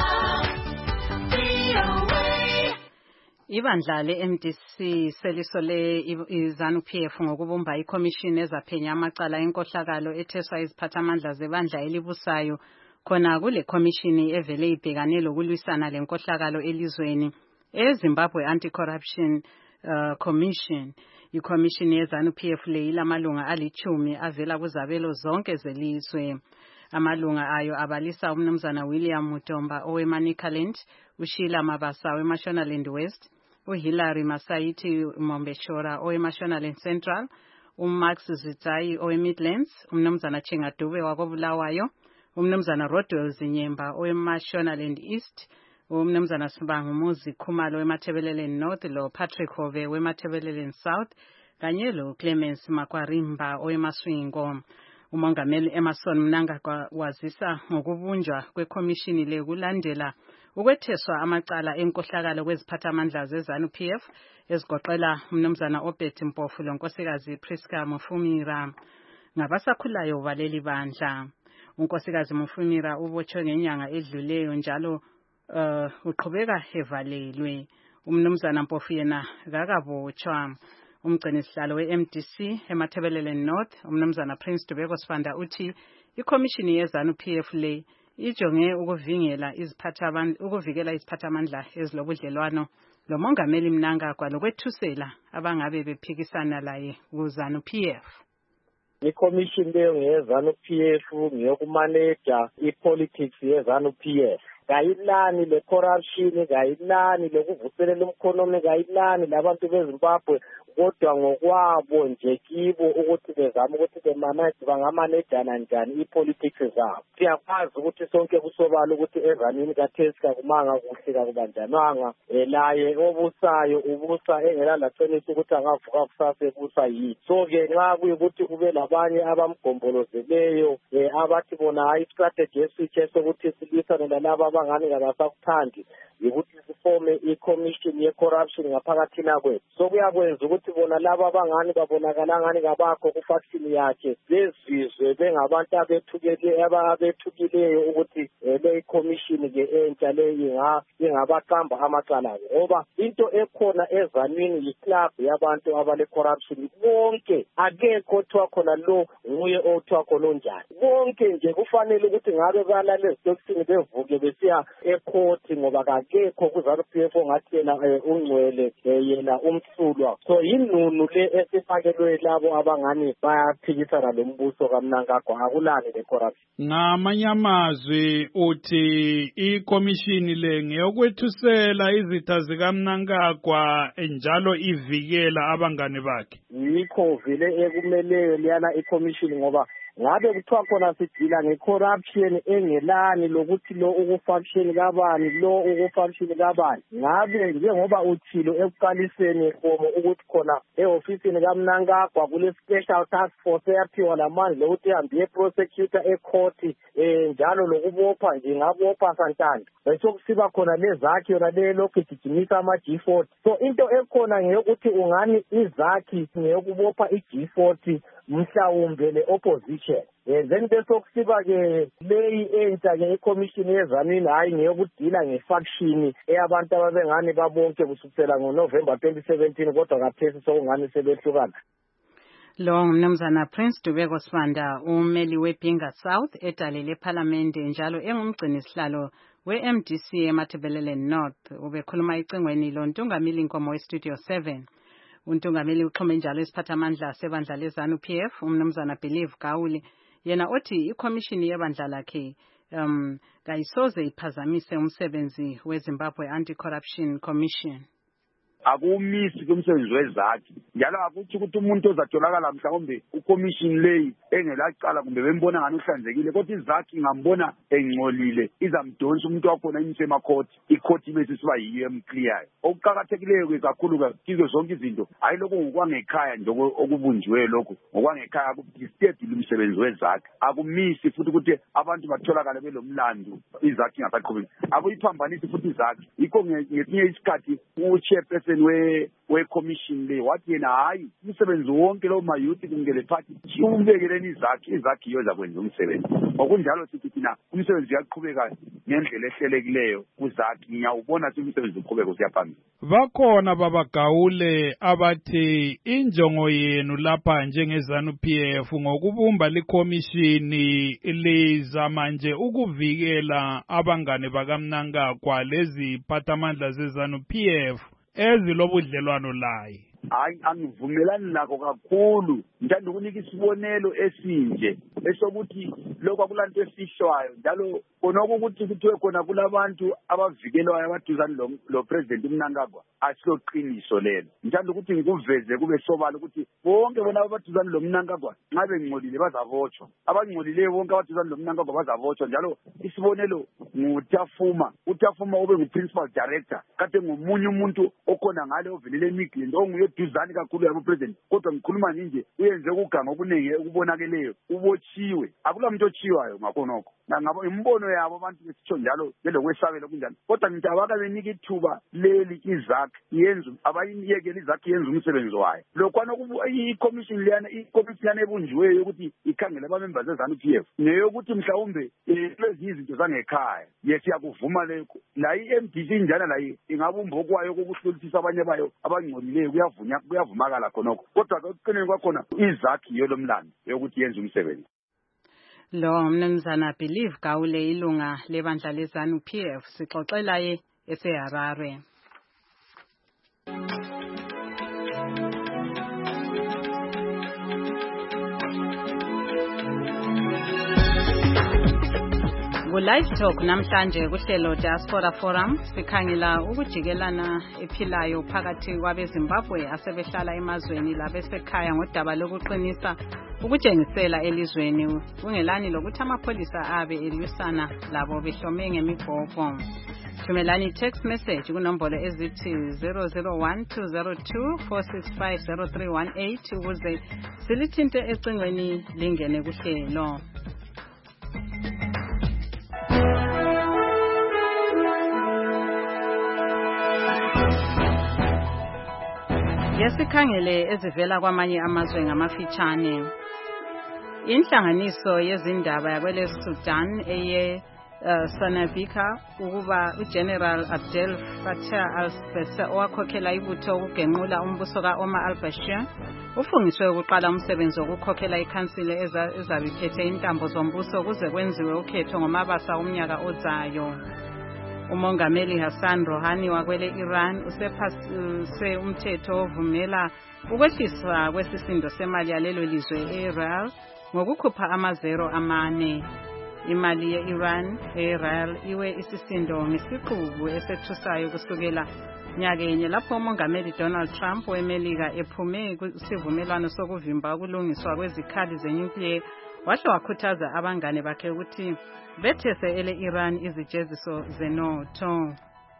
V O A. Ibandla le-M D C selisole iZANU-P F ngokubumba ikomishini ezaphenya amacala enkohlakalo etheswa iziphathamandla zebandla elibusayo khona kule komishini evele ibhekane lokulwisana lenkohlakalo elizweni eZimbabwe Anti-Corruption uh, Commission. Ikomishini yeZANU-P F le ilamalunga alichumi avela kuzabelo zonke zelizwe. Amalunga ayo abalisa umnumzana William Mutomba owemanicaland, uSheila Mabasa weMashonaland West, uHillary Masaiti Mombeshora owemashonalend Central, uMax Zitsayi owemidlands, umnumzana Chingadube wakobulawayo, umnumzana Rodwell Zinyemba owemashonalend East, umnumzana Sibangu Muzi Khumalo wemathebeleleni North, lo Patrick Hove wemathebeleleni South, kanye lo Clemens Makwarimba owemaswingo. Umongameli Emerson Mnangagwa wazisa ngokubunjwa kwekomishini le kulandela ukwetheswa amacala enkohlakalo kweziphathamandla zeZANU-P F ezigoqela umnumzana Obert Mpofu lonkosikazi Priska Mufumira. Ngabasakhulayo baleli bandla, unkosikazi Mufumira ubotshwe ngenyanga edluleyo njalo uh, uqhubeka evalelwe. Umnumzana Mpofu yena kakabotshwa. Umgcinisihlalo we-M D C emathebeleleni North, umnumzana Prince Dubeko Sifanda uthi ikomishini yeZANU-P F le ijonge ukuvingela iziphathamandla ukuvikela iziphathamandla ezilobudlelwano lomongameli Mnangagwa lokwethusela abangabe bephikisana laye kuZANU-P F. Ikomishini leyo ngeyeZANU-P F ngeyokumaneja ipolitics yeZANU-P F. Kayilani le corruption, kayilani lokuvuselela umkhonomi, kayilani labantu beZimbabwe, kodwa ngokwabo nje kibo ukuthi bezama ukuthi bemanage bangamanejana njani ipolitics zabo. Siyakwazi ukuthi sonke kusobala ukuthi eZanini kathesi kakumanga kuhle kakubanjananga, elaye obusayo ubusa engela laqinisa ukuthi angavuka kusasa ebusa yini. So ke nxa kuyikuthi kube labanye abamgombolozeleyo abathi bona hayi strategy esitshe sokuthi silwisane lalabo abangani kabasakuthandi ukuthi sifome i-commission ye-corruption ngaphakathina kwethu. So kuyakwenza ukuthi bona laba abangani babonakala ngani kabakho ku-faction yakhe bezizwe bengabantu abethukele abethukileyo ukuthi le commission ke entsha le ingabaqamba amacala ngoba into ekhona eZanini yi-club yabantu abale corruption bonke akekho othiwa khona lo nguye othiwa khona onjani. Bonke nje kufanele ukuthi ngabe balale ezitokisini bevuke besiya ecourt ngoba akekho kuZANU-P F ongathi yena ungcwele yena umsulwa. So yinunu le esifakelwe labo abangani bayaphikisana lombuso kaMnangagwa akulani le corruption. Ngamanye amazwi uthi ikomishini le ngeyokwethusela izitha zikaMnangagwa njalo ivikela abangani bakhe. Yikho vele ekumeleyo liyana ikomishini ngoba ngabe kuthiwa khona sidila nge-corruption engelani lokuthi lo ukufaction kabani lo ukufaction kabani. Ngabe njengoba uthilo ekuqaliseni komo ukuthi khona e-ofisini kaMnangagwa kule special task force eyaphiwa lamandla ukuthi ihambe ye-prosecutor e-court njalo lokubopha nje ngabopha santanda besokusiba khona lezakhi yona le lokhu igijimisa ama-G forty. So into ekhona ngeyokuthi ungani izakhi ngeyokubopha i-G forty mhlawumbe le-opposition. Then besokusiba ke leyi entsha ke ikomishini yeZanini hayi ngeyokudila ngefaction eyabantu ababengani babonke kusukela ngoNovember twenty seventeen kodwa kaphesi sokungani sebehlukana. Lo mnumzana Prince Dubeko Sifanda ummeli weBinga South edale leParliamente njalo engumgcinisihlalo we-M D C emathebeleleni North ubekhuluma icingweni lo Ntungamili Nkomo we-Studio seven. Untungameli uxhume njalo isiphathamandla sebandla leZANU-P F umnumzana Believe Gawuli yena othi ikomishini yebandla lakhe um kayisoze iphazamise umsebenzi weZimbabwe Anti-Corruption Commission. akumisi kumsebenzi wezakhi njalo akuthi ukuthi umuntu ozatholakala mhlawumbe ucommission leyi engelacala kumbe bembona ngani uhlanzekile kodwa izakhi ngambona engcolile izamdonsa umuntu wakhona imise emakhoti ikhoti bese siba yiyo emclear okuqhakathekileyo ke kakhulu ke kizo zonke izinto hayi lokho ngokwangekhaya nje okubunjiwe lokho ngokwangekhaya akudisturb umsebenzi wezakhi akumisi futhi ukuthi abantu batholakala belomlando izakhi ngasaqhubeki akuyiphambanisi futhi izakhi ikho ngesinye isikhathi uchairperson we we commission le wathi yena hayi umsebenzi wonke lo mayouth kungele party ubekeleni izakhi izakhi yoza kwenza umsebenzi ngokunjalo sithi thina umsebenzi uyaqhubeka ngendlela ehlelekileyo kuzakhi ngiyawubona ukuthi umsebenzi uqhubeka usiyaphambili. Bakhona babagawule abathi injongo yenu lapha njengezanu P F ngokubumba likhomishini lizama nje ukuvikela abangane bakamnankagwa lezi phathamandla zezanu P F ezilobudlelwano laye. Hayi angivumelani nakho kakhulu ngithanda ukunika isibonelo esinje esokuthi lokho akulanto esihlwayo njalo konoko ukuthi kuthiwe khona kulabantu abavikelwayo abaduzane lo, lo president uMnangagwa asiloqiniso lelo ngithanda ukuthi ngikuveze kube sobala ukuthi bonke bona abaduzane lo Mnangagwa nxa bengcolile bazabotshwa abangcolileyo bonke abaduzane lo Mnangagwa bazabotshwa njalo isibonelo ngutafuma utafuma ube ngu-principal director kade ngomunye umuntu okhona ngale ovelele emigilini onguye duzane kakhulu yabo president kodwa ngikhuluma nje uyenze ukuganga okuningi ukubonakeleyo ubotshiwe akula muntu otshiwayo ngakhonokho ngabo imbono yabo abantu besitsho njalo belokwesabela kunjani kodwa ngithi abaka benika ithuba leli izakhi yenza abayiyekela izakhi yenza umsebenzi wayo lokwana i-commission liyana i-commission liyana ebunjiweyo ukuthi ikhangele abamember zezanu P F neyokuthi mhlawumbe lezi izinto zangekhaya yesiyakuvuma lekho la i-M D C njana la ingabumba okwayo kokuhlolisisa abanye bayo abangcolileyo kuyavunya kuyavumakala khonokho kodwa ekuqineni kwakhona izakhi yiyo lomlando yokuthi yenze umsebenzi. Lo mnumzana Believe Gawule ilunga lebandla lezanu P F sixoxela ye eseHarare. Ku-Live Talk namhlanje kuhlelo Diaspora Forum sikhangela ukujikelana ephilayo phakathi kwabeZimbabwe asebehlala emazweni labesekhaya ngodaba lokuqinisa ukutshengisela elizweni kungelani lokuthi amapholisa abe elwisana labo behlome ngemibhobho. Thumelani text message kunombolo ezithi zero zero one two zero two four six five zero three one eight ukuze silithinte ecingweni lingene kuhlelo. Yesikhangele ezivela kwamanye amazwe ngamafitshane. Inhlanganiso yezindaba yakwele Sudan eye uh, Sanabika ukuba uGeneral Abdel Fattah al-Burhan owakhokhela ibutho ukugenqula umbuso ka-Omar al-Bashir ufungiswe ukuqala umsebenzi wokukhokhela ikhansile ezabiphethe intambo zombuso kuze kwenziwe ukhetho ngomabasa umnyaka ozayo. Umongameli Hassan Rouhani wakwele Iran usephasise umthetho ovumela ukwehliswa kwesisindo semali yalelo lizwe e-Iran ngokukhupha amazero amane. Imali ye-Iran e-Iran iwe isisindo ngesiqubu esethusayo kusukela nyakenye lapho umongameli Donald Trump weMelika ephume kusivumelwano sokuvimba ukulungiswa kwezikhali zenyukliya washo wakhuthaza abangane bakhe ukuthi bethese ele Iran izijeziso zenotho.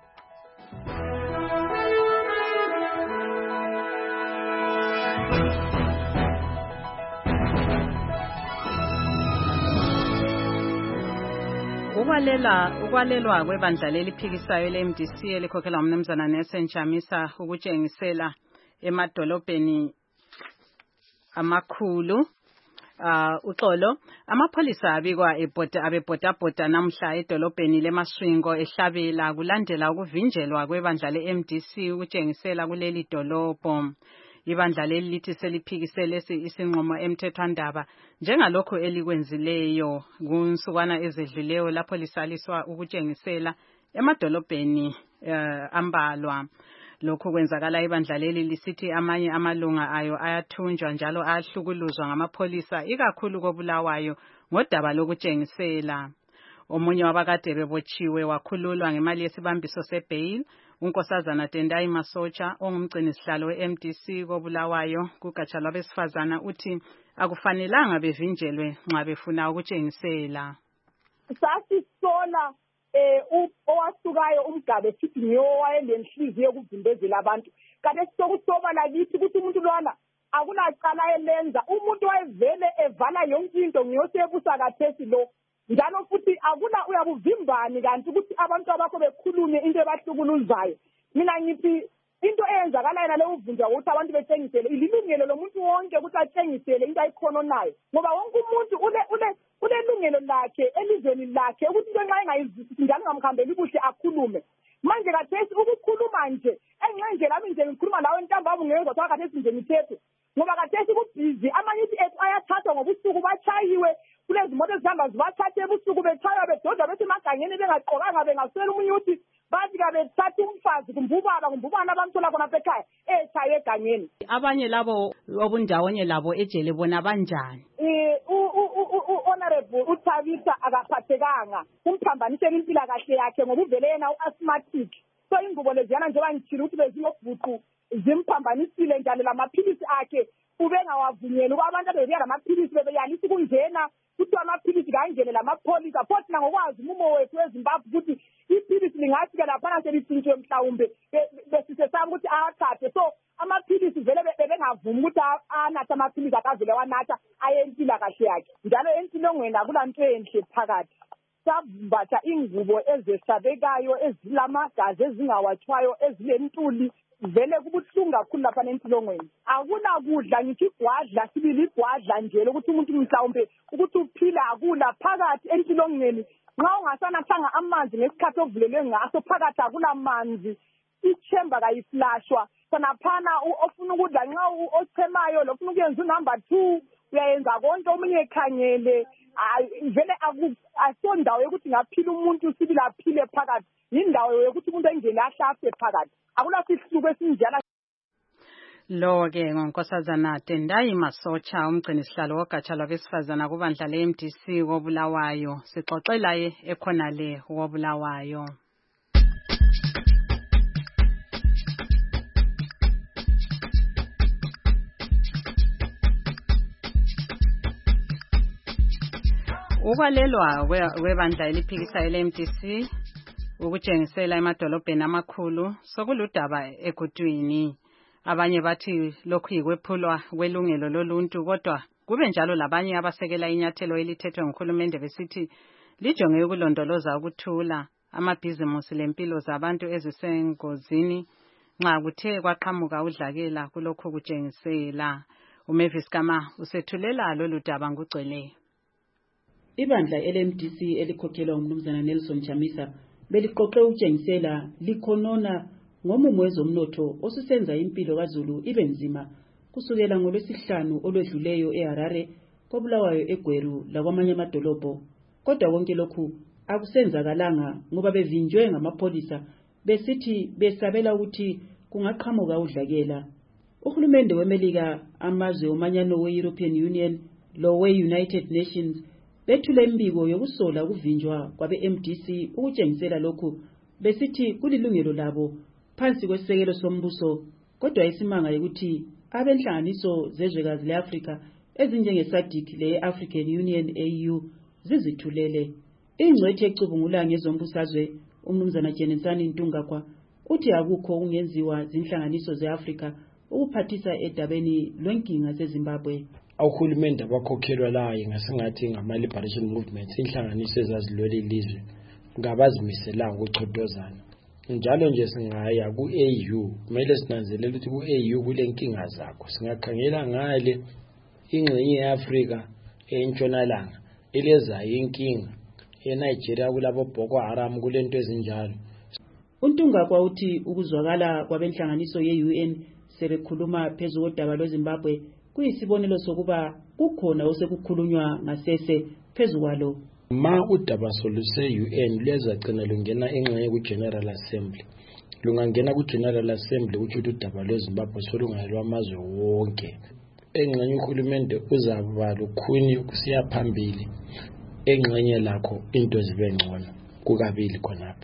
Ukwalela ukwalelwa kwebandla leliphikisayo le-M D C elikhokhela umnumzana Nelson Chamisa ukutshengisela emadolobheni amakhulu. Uh, uxolo amapholisa abikwa ebhoda abebhodabhoda namhla edolobheni leMaswingo ehlabela kulandela ukuvinjelwa kwebandla le-M D C ukutshengisela kuleli dolobho. Ibandla leli lithi seliphikisele isinqumo emthethwandaba njengalokho elikwenzileyo kunsukwana ezedluleyo lapho lisaliswa ukutshengisela emadolobheni uh, ambalwa. Lokhu kwenzakala ibandla leli lisithi amanye amalunga ayo ayathunjwa njalo ayahlukuluzwa ngamapholisa ikakhulu kobulawayo ngodaba lokutshengisela. Omunye wabakade bebotshiwe wakhululwa ngemali yesibambiso sebail. uNkosazana Tendai Masocha ongumgcini sihlalo we-M D C koBulawayo kugatsha lwabesifazana uthi akufanelanga bevinjelwe nxa befuna ukutshengisela. Sasisola eh owasukayo umgabe sithi ngiyo wayelenhliziyo yokuvimbezela abantu. Kade sokusoba lakithi ukuthi umuntu lwana akunacala elenza umuntu wayevele evala yonke into ngiyosebusa kathesi lo. Njalo futhi akuna uyabuvimbani kanti ukuthi abantu abakho bekhulume into ebahlukuluzayo. Mina ngithi into eyenzakala yena leyo uvunja ukuthi abantu bethengisele ililungelo lomuntu wonke ukuthi athengisele into ayikhono nayo. Ngoba wonke umuntu ule ule ulelungelo lakhe elizweni lakhe ukuthi into nxa engayizwisisi njalo ngamkhambeli kuhle akhulume. Manje kathesi ukukhuluma nje engenje lami nje ngikhuluma lawe ntambama ngeke kodwa kathesi nje ngithethe. Ngoba kathesi kubhizi amanye ethu ayathathwa ngobusuku bachayiwe kulezi moto ezihamba zibathathe ebusuku bethaya bedoda bethi emagangeni bengaqokanga bengaswela umunye uthi bathi ka bethatha umfazi kumbubaba kumbubana abamthola khona ekhaya echaye egangeni. Abanye labo obundawonye labo ejele bona banjani? Eh honorable uThabisa akaphathekanga umphambanisela impila kahle yakhe ngoba uvele yena uasthmatic. So ingubo leziyana njengoba ngithile ukuthi bezingobhuqu zimphambanisile njalo lamaphilisi akhe ubengawavunyeli ukuba abantu abebuya lamaphilisi bebeyalisa ukungena kuthi amaphilisi kangene lamapolisa futhi nangokwazi umumo wethu weZimbabwe ukuthi iphilisi lingathi-ke laphana selitshintshwe mhlawumbe besisesaba ukuthi awathathe. So amaphilisi vele bebengavumi ukuthi anathe amaphilisi akavele wanatha aye empilakahle yakhe. Njalo empilongweni akulanto enhle phakathi. Sabumbatha ingubo ezesabekayo ezilamagazi ezingawatshwayo ezilentuli vele kubuhlungu kakhulu lapha empilongweni. Akuna kudla ngithi igwadla sibili igwadla nje lokuthi umuntu mhlawumbe ukuthi uphila akula phakathi empilongweni. Nxa ungasanathanga amanzi ngesikhathi ovulelwe ngaso phakathi akula manzi. Ichember kayiflashwa khona phana ofuna ukudla nxa ochemayo lofuna ukuyenza unumber two uyayenza konke omunye ekhangele. Vele asondawo yokuthi ngaphila umuntu sibili aphile phakathi. Yindawo yokuthi umuntu engene ahlafe phakathi. Akula sihluko esinjalo. Lo ke ngoNkosazana Tendai Masocha umgcini sihlalo wogatsha lwabesifazana kubandla le-M D C koBulawayo. Sixoxela ye ekhona le koBulawayo. Ukwalelwa kwebandla eliphikisa ele-M D C ukutshengisela emadolobheni amakhulu sokuludaba egudwini. Abanye bathi lokhu yikwephulwa kwelungelo loluntu kodwa kube njalo labanye abasekela inyathelo elithethwe nguhulumende besithi lijonge ukulondoloza ukuthula amabhizimusi lempilo zabantu ezisengozini nxa kuthe kwaqhamuka udlakela kulokhu kutshengisela. uMavis Kama usethulela lolu daba ngugcwele. Ibandla ele-M D C elikhokhelwa umnumzana Nelson Chamisa beliqoqe ukutshengisela likhonona ngomumo wezomnotho osusenza impilo kaZulu ibe nzima kusukela ngolwesihlanu olwedluleyo eHarare koBulawayo eGweru lakwamanye amadolobho. Kodwa konke lokhu akusenzakalanga ngoba bevinjwe ngamapolisa besithi besabela ukuthi kungaqhamuka udlakela. Uhulumende weMelika, amazwe omanyano we-European Union lo we-United Nations bethule imbiko yokusola ukuvinjwa kwabe-M D C ukutshengisela lokhu besithi kulilungelo labo phansi kwesisekelo sombuso. Kodwa isimanga ukuthi abenhlanganiso zezwekazi le-Afrika ezinjenge-SADC le-African Union A U zizithulele. Ingcwethi ecubungula ngezombusazwe umnumzana Jenensani Ntungakwa uthi akukho okungenziwa zinhlanganiso ze-Afrika ukuphathisa edabeni lwenkinga zeZimbabwe. Uhulumende abakhokhelwa layo ngasengathi ngama-liberation movements inhlanganiso ezazilwela ilizwe ngabazimiselanga ukuchotozana. Njalo nje singaya ku-A U kumele sinanzelele ukuthi ku-A U kule nkinga zakho singakhangela ngale ingxenye ye-Afrika entshonalanga elezayo inkinga eNigeria kulabo Boko Haram kulento ezinjalo. Untungakwa uthi ukuzwakala kwabenhlanganiso ye-U N sebekhuluma phezu kodaba lweZimbabwe kuyisibonelo sokuba kukhona osekukhulunywa ngasese phezu kwalo. Ma udaba soluse-U N luyazagcina lungena engxenye ku-General Assembly. Lungangena ku-General Assembly ukuthi udaba lweZimbabwe solungayelwa amazwe wonke. Engxenye uhulumende uzaba lukhuni kusiya phambili engxenye lakho into zibe ngcono kukabili khonapho.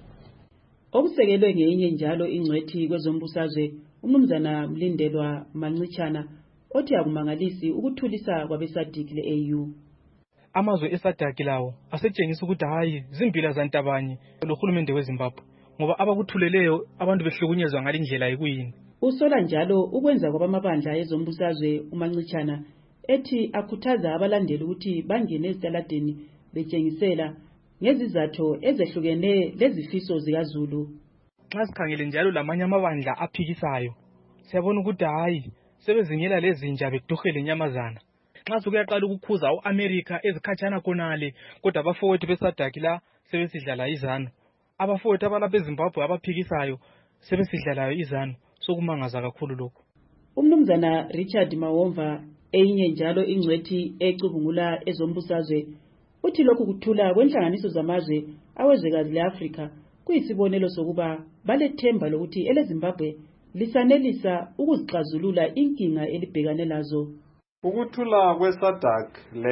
Okusekelwe ngenye njalo ingcwethi kwezombusazwe umnumzana Mlindelwa Mancitshana othi akumangalisi ukuthulisa kwabeSADC le-A U. Amazwe eSADC lawo asetshengisa ukuthi hayi zimpila zantabanye lohulumende weZimbabwe ngoba abakuthuleleyo abantu behlukunyezwa ngalindlela yikuyini. Usola njalo ukwenza kwabamabandla ezombusazwe uMancitshana ethi akhuthaza abalandeli ukuthi bangene ezitaladeni betshengisela ngezizathu ezehlukene lezifiso zikaZulu. Xa sikhangele njalo lamanye amabandla aphikisayo siyabona ukuthi hayi sebezingela lezinja beduhele inyamazana. Xa sokuyaqala ukukhuza uAmerica ezikhatshana konale kodwa abafowethu beSADC la sebesidlala izanu. Abafowethu abalapha eZimbabwe abaphikisayo sebesidlalayo izanu. Sokumangaza kakhulu lokho. Umnumzana Richard Mawomva eyinye njalo ingcwethi ecubungula ezombusazwe uthi lokhu kuthula kwenhlanganiso zamazwe awezwekazi leAfrika kuyisibonelo sokuba balethemba lokuthi eleZimbabwe lisanelisa ukuzixazulula inkinga elibhekane lazo. Ukuthula kweSADC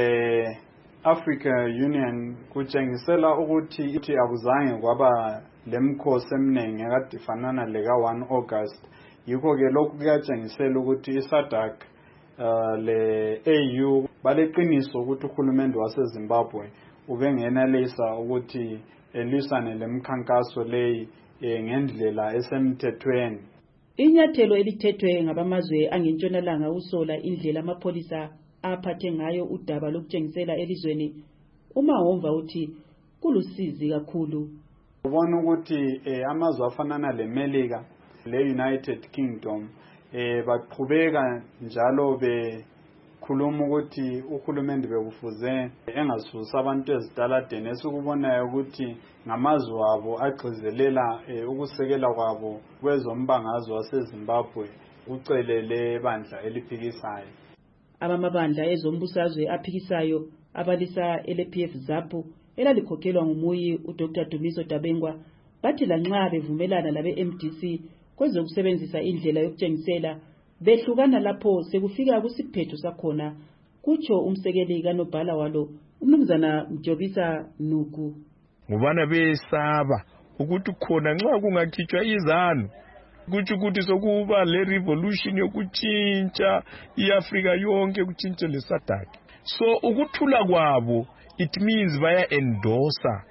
le Africa Union kutshengisela ukuthi ithi akuzange kwaba lemkhosi eminingi ekadifanana leka one August. Yikho ke lokhu kuyatshengisela ukuthi iSADC uh, le A U baleqiniso ukuthi uhulumende waseZimbabwe ubengenelisa ukuthi elisane lemkhankaso leyi ngendlela esemthethweni. Inyathelo elithethwe ngabamazwe angentshonalanga usola indlela amapholisa aphathe ngayo udaba lokutshengisela elizweni uMawomva uthi kulusizi kakhulu. Ubona ukuthi eh, amazwe afanana leMelika le-United Kingdom eh, baqhubeka njalo bekhuluma ukuthi uhulumende bekufuze engasusa abantu ezitaladeni esikubonayo ukuthi ngamazwe abo agxizelela eh, ukusekela kwabo kwezombangazwe waseZimbabwe ucelele bandla eliphikisayo. Abamabandla ezombusazwe aphikisayo abalisa ele-P F ZAPU elalikhokhelwa ngumuyi uDr Dumiso Dabengwa bathi lanxa bevumelana labe-M D C kwezokusebenzisa indlela yokutshengisela behlukana lapho sekufika kusiphetho sakhona kutsho umsekeli kanobhala walo umnumzana Mjobisa Nuku. Ngubana besaba ukuthi khona nxa kungakhitshwa izanu kuthi ukuthi sokuba le revolution yokutshintsha iAfrika yonke kutshintshe leSADC. So ukuthula kwabo it means baya endorser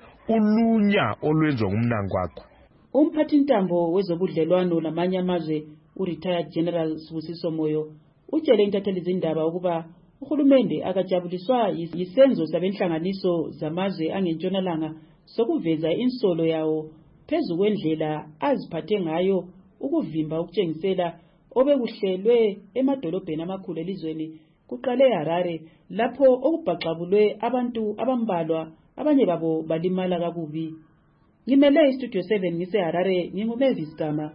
ulunya olwenziwa ngumnango kwakho. Umphathi ntambo wezobudlelwano lamanye amazwe uRetired General Sibusiso Moyo utshele intatheli zindaba ukuba uhulumende akajabuliswa yisenzo sabenhlanganiso zamazwe angentshonalanga sokuveza insolo yawo phezu kwendlela aziphathe ngayo ukuvimba ukutshengisela obekuhlelwe emadolobheni amakhulu elizweni kuqale eHarare lapho okubhaxabulwe abantu abambalwa abanye babo balimala kakubi. Ngimele iStudio seven ngiseHarare nginguMavis Gama.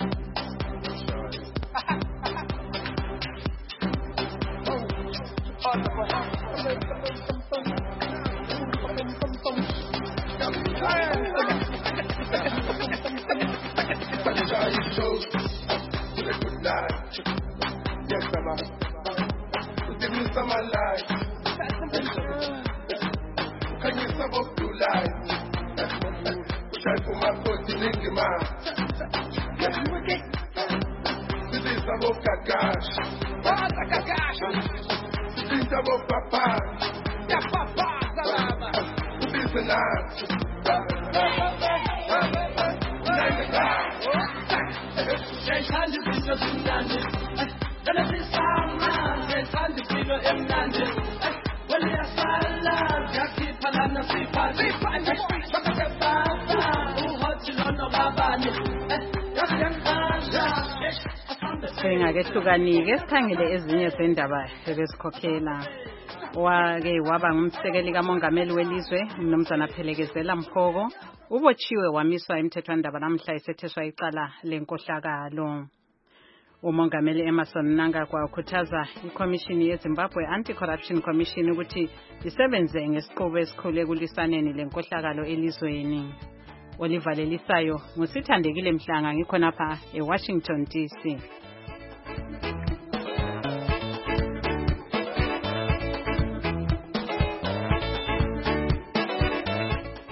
Ngakehlukanike sikhangele ezinye zendaba ebesikhokhela wake waba ngumsekeli kamongameli welizwe umnumzana Phelekezela Mphoko ubotshiwe wamiswa emthethwandaba namhla esetheswa icala lenkohlakalo. Umongameli Emmerson Mnangagwa ukhuthaza iCommission yeZimbabwe Anti-Corruption Commission ukuthi isebenze ngesiqubu esikhulu ekulisaneni lenkohlakalo elizweni. Olivalelisayo ngusithandekile Mhlanga ngikhonapha eWashington D C.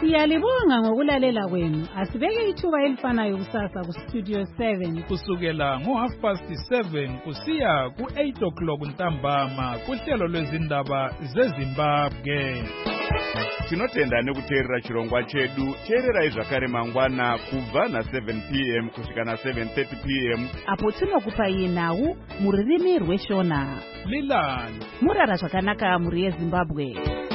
Siyalibonga ngokulalela kwenu. Asibeke ithuba elifanayo kusasa ku Studio seven kusukela ngo half past seven kusiya ku eight o'clock ntambama kuhlelo lwezindaba zeZimbabwe. Tinotenda nekuteerera chirongwa chedu. Teererai zvakare mangwana kubva na seven p m kusvika na seven thirty p m apo tinokupai nhau mururimi rweshona. Lilani Murara zvakanaka muri yeZimbabwe.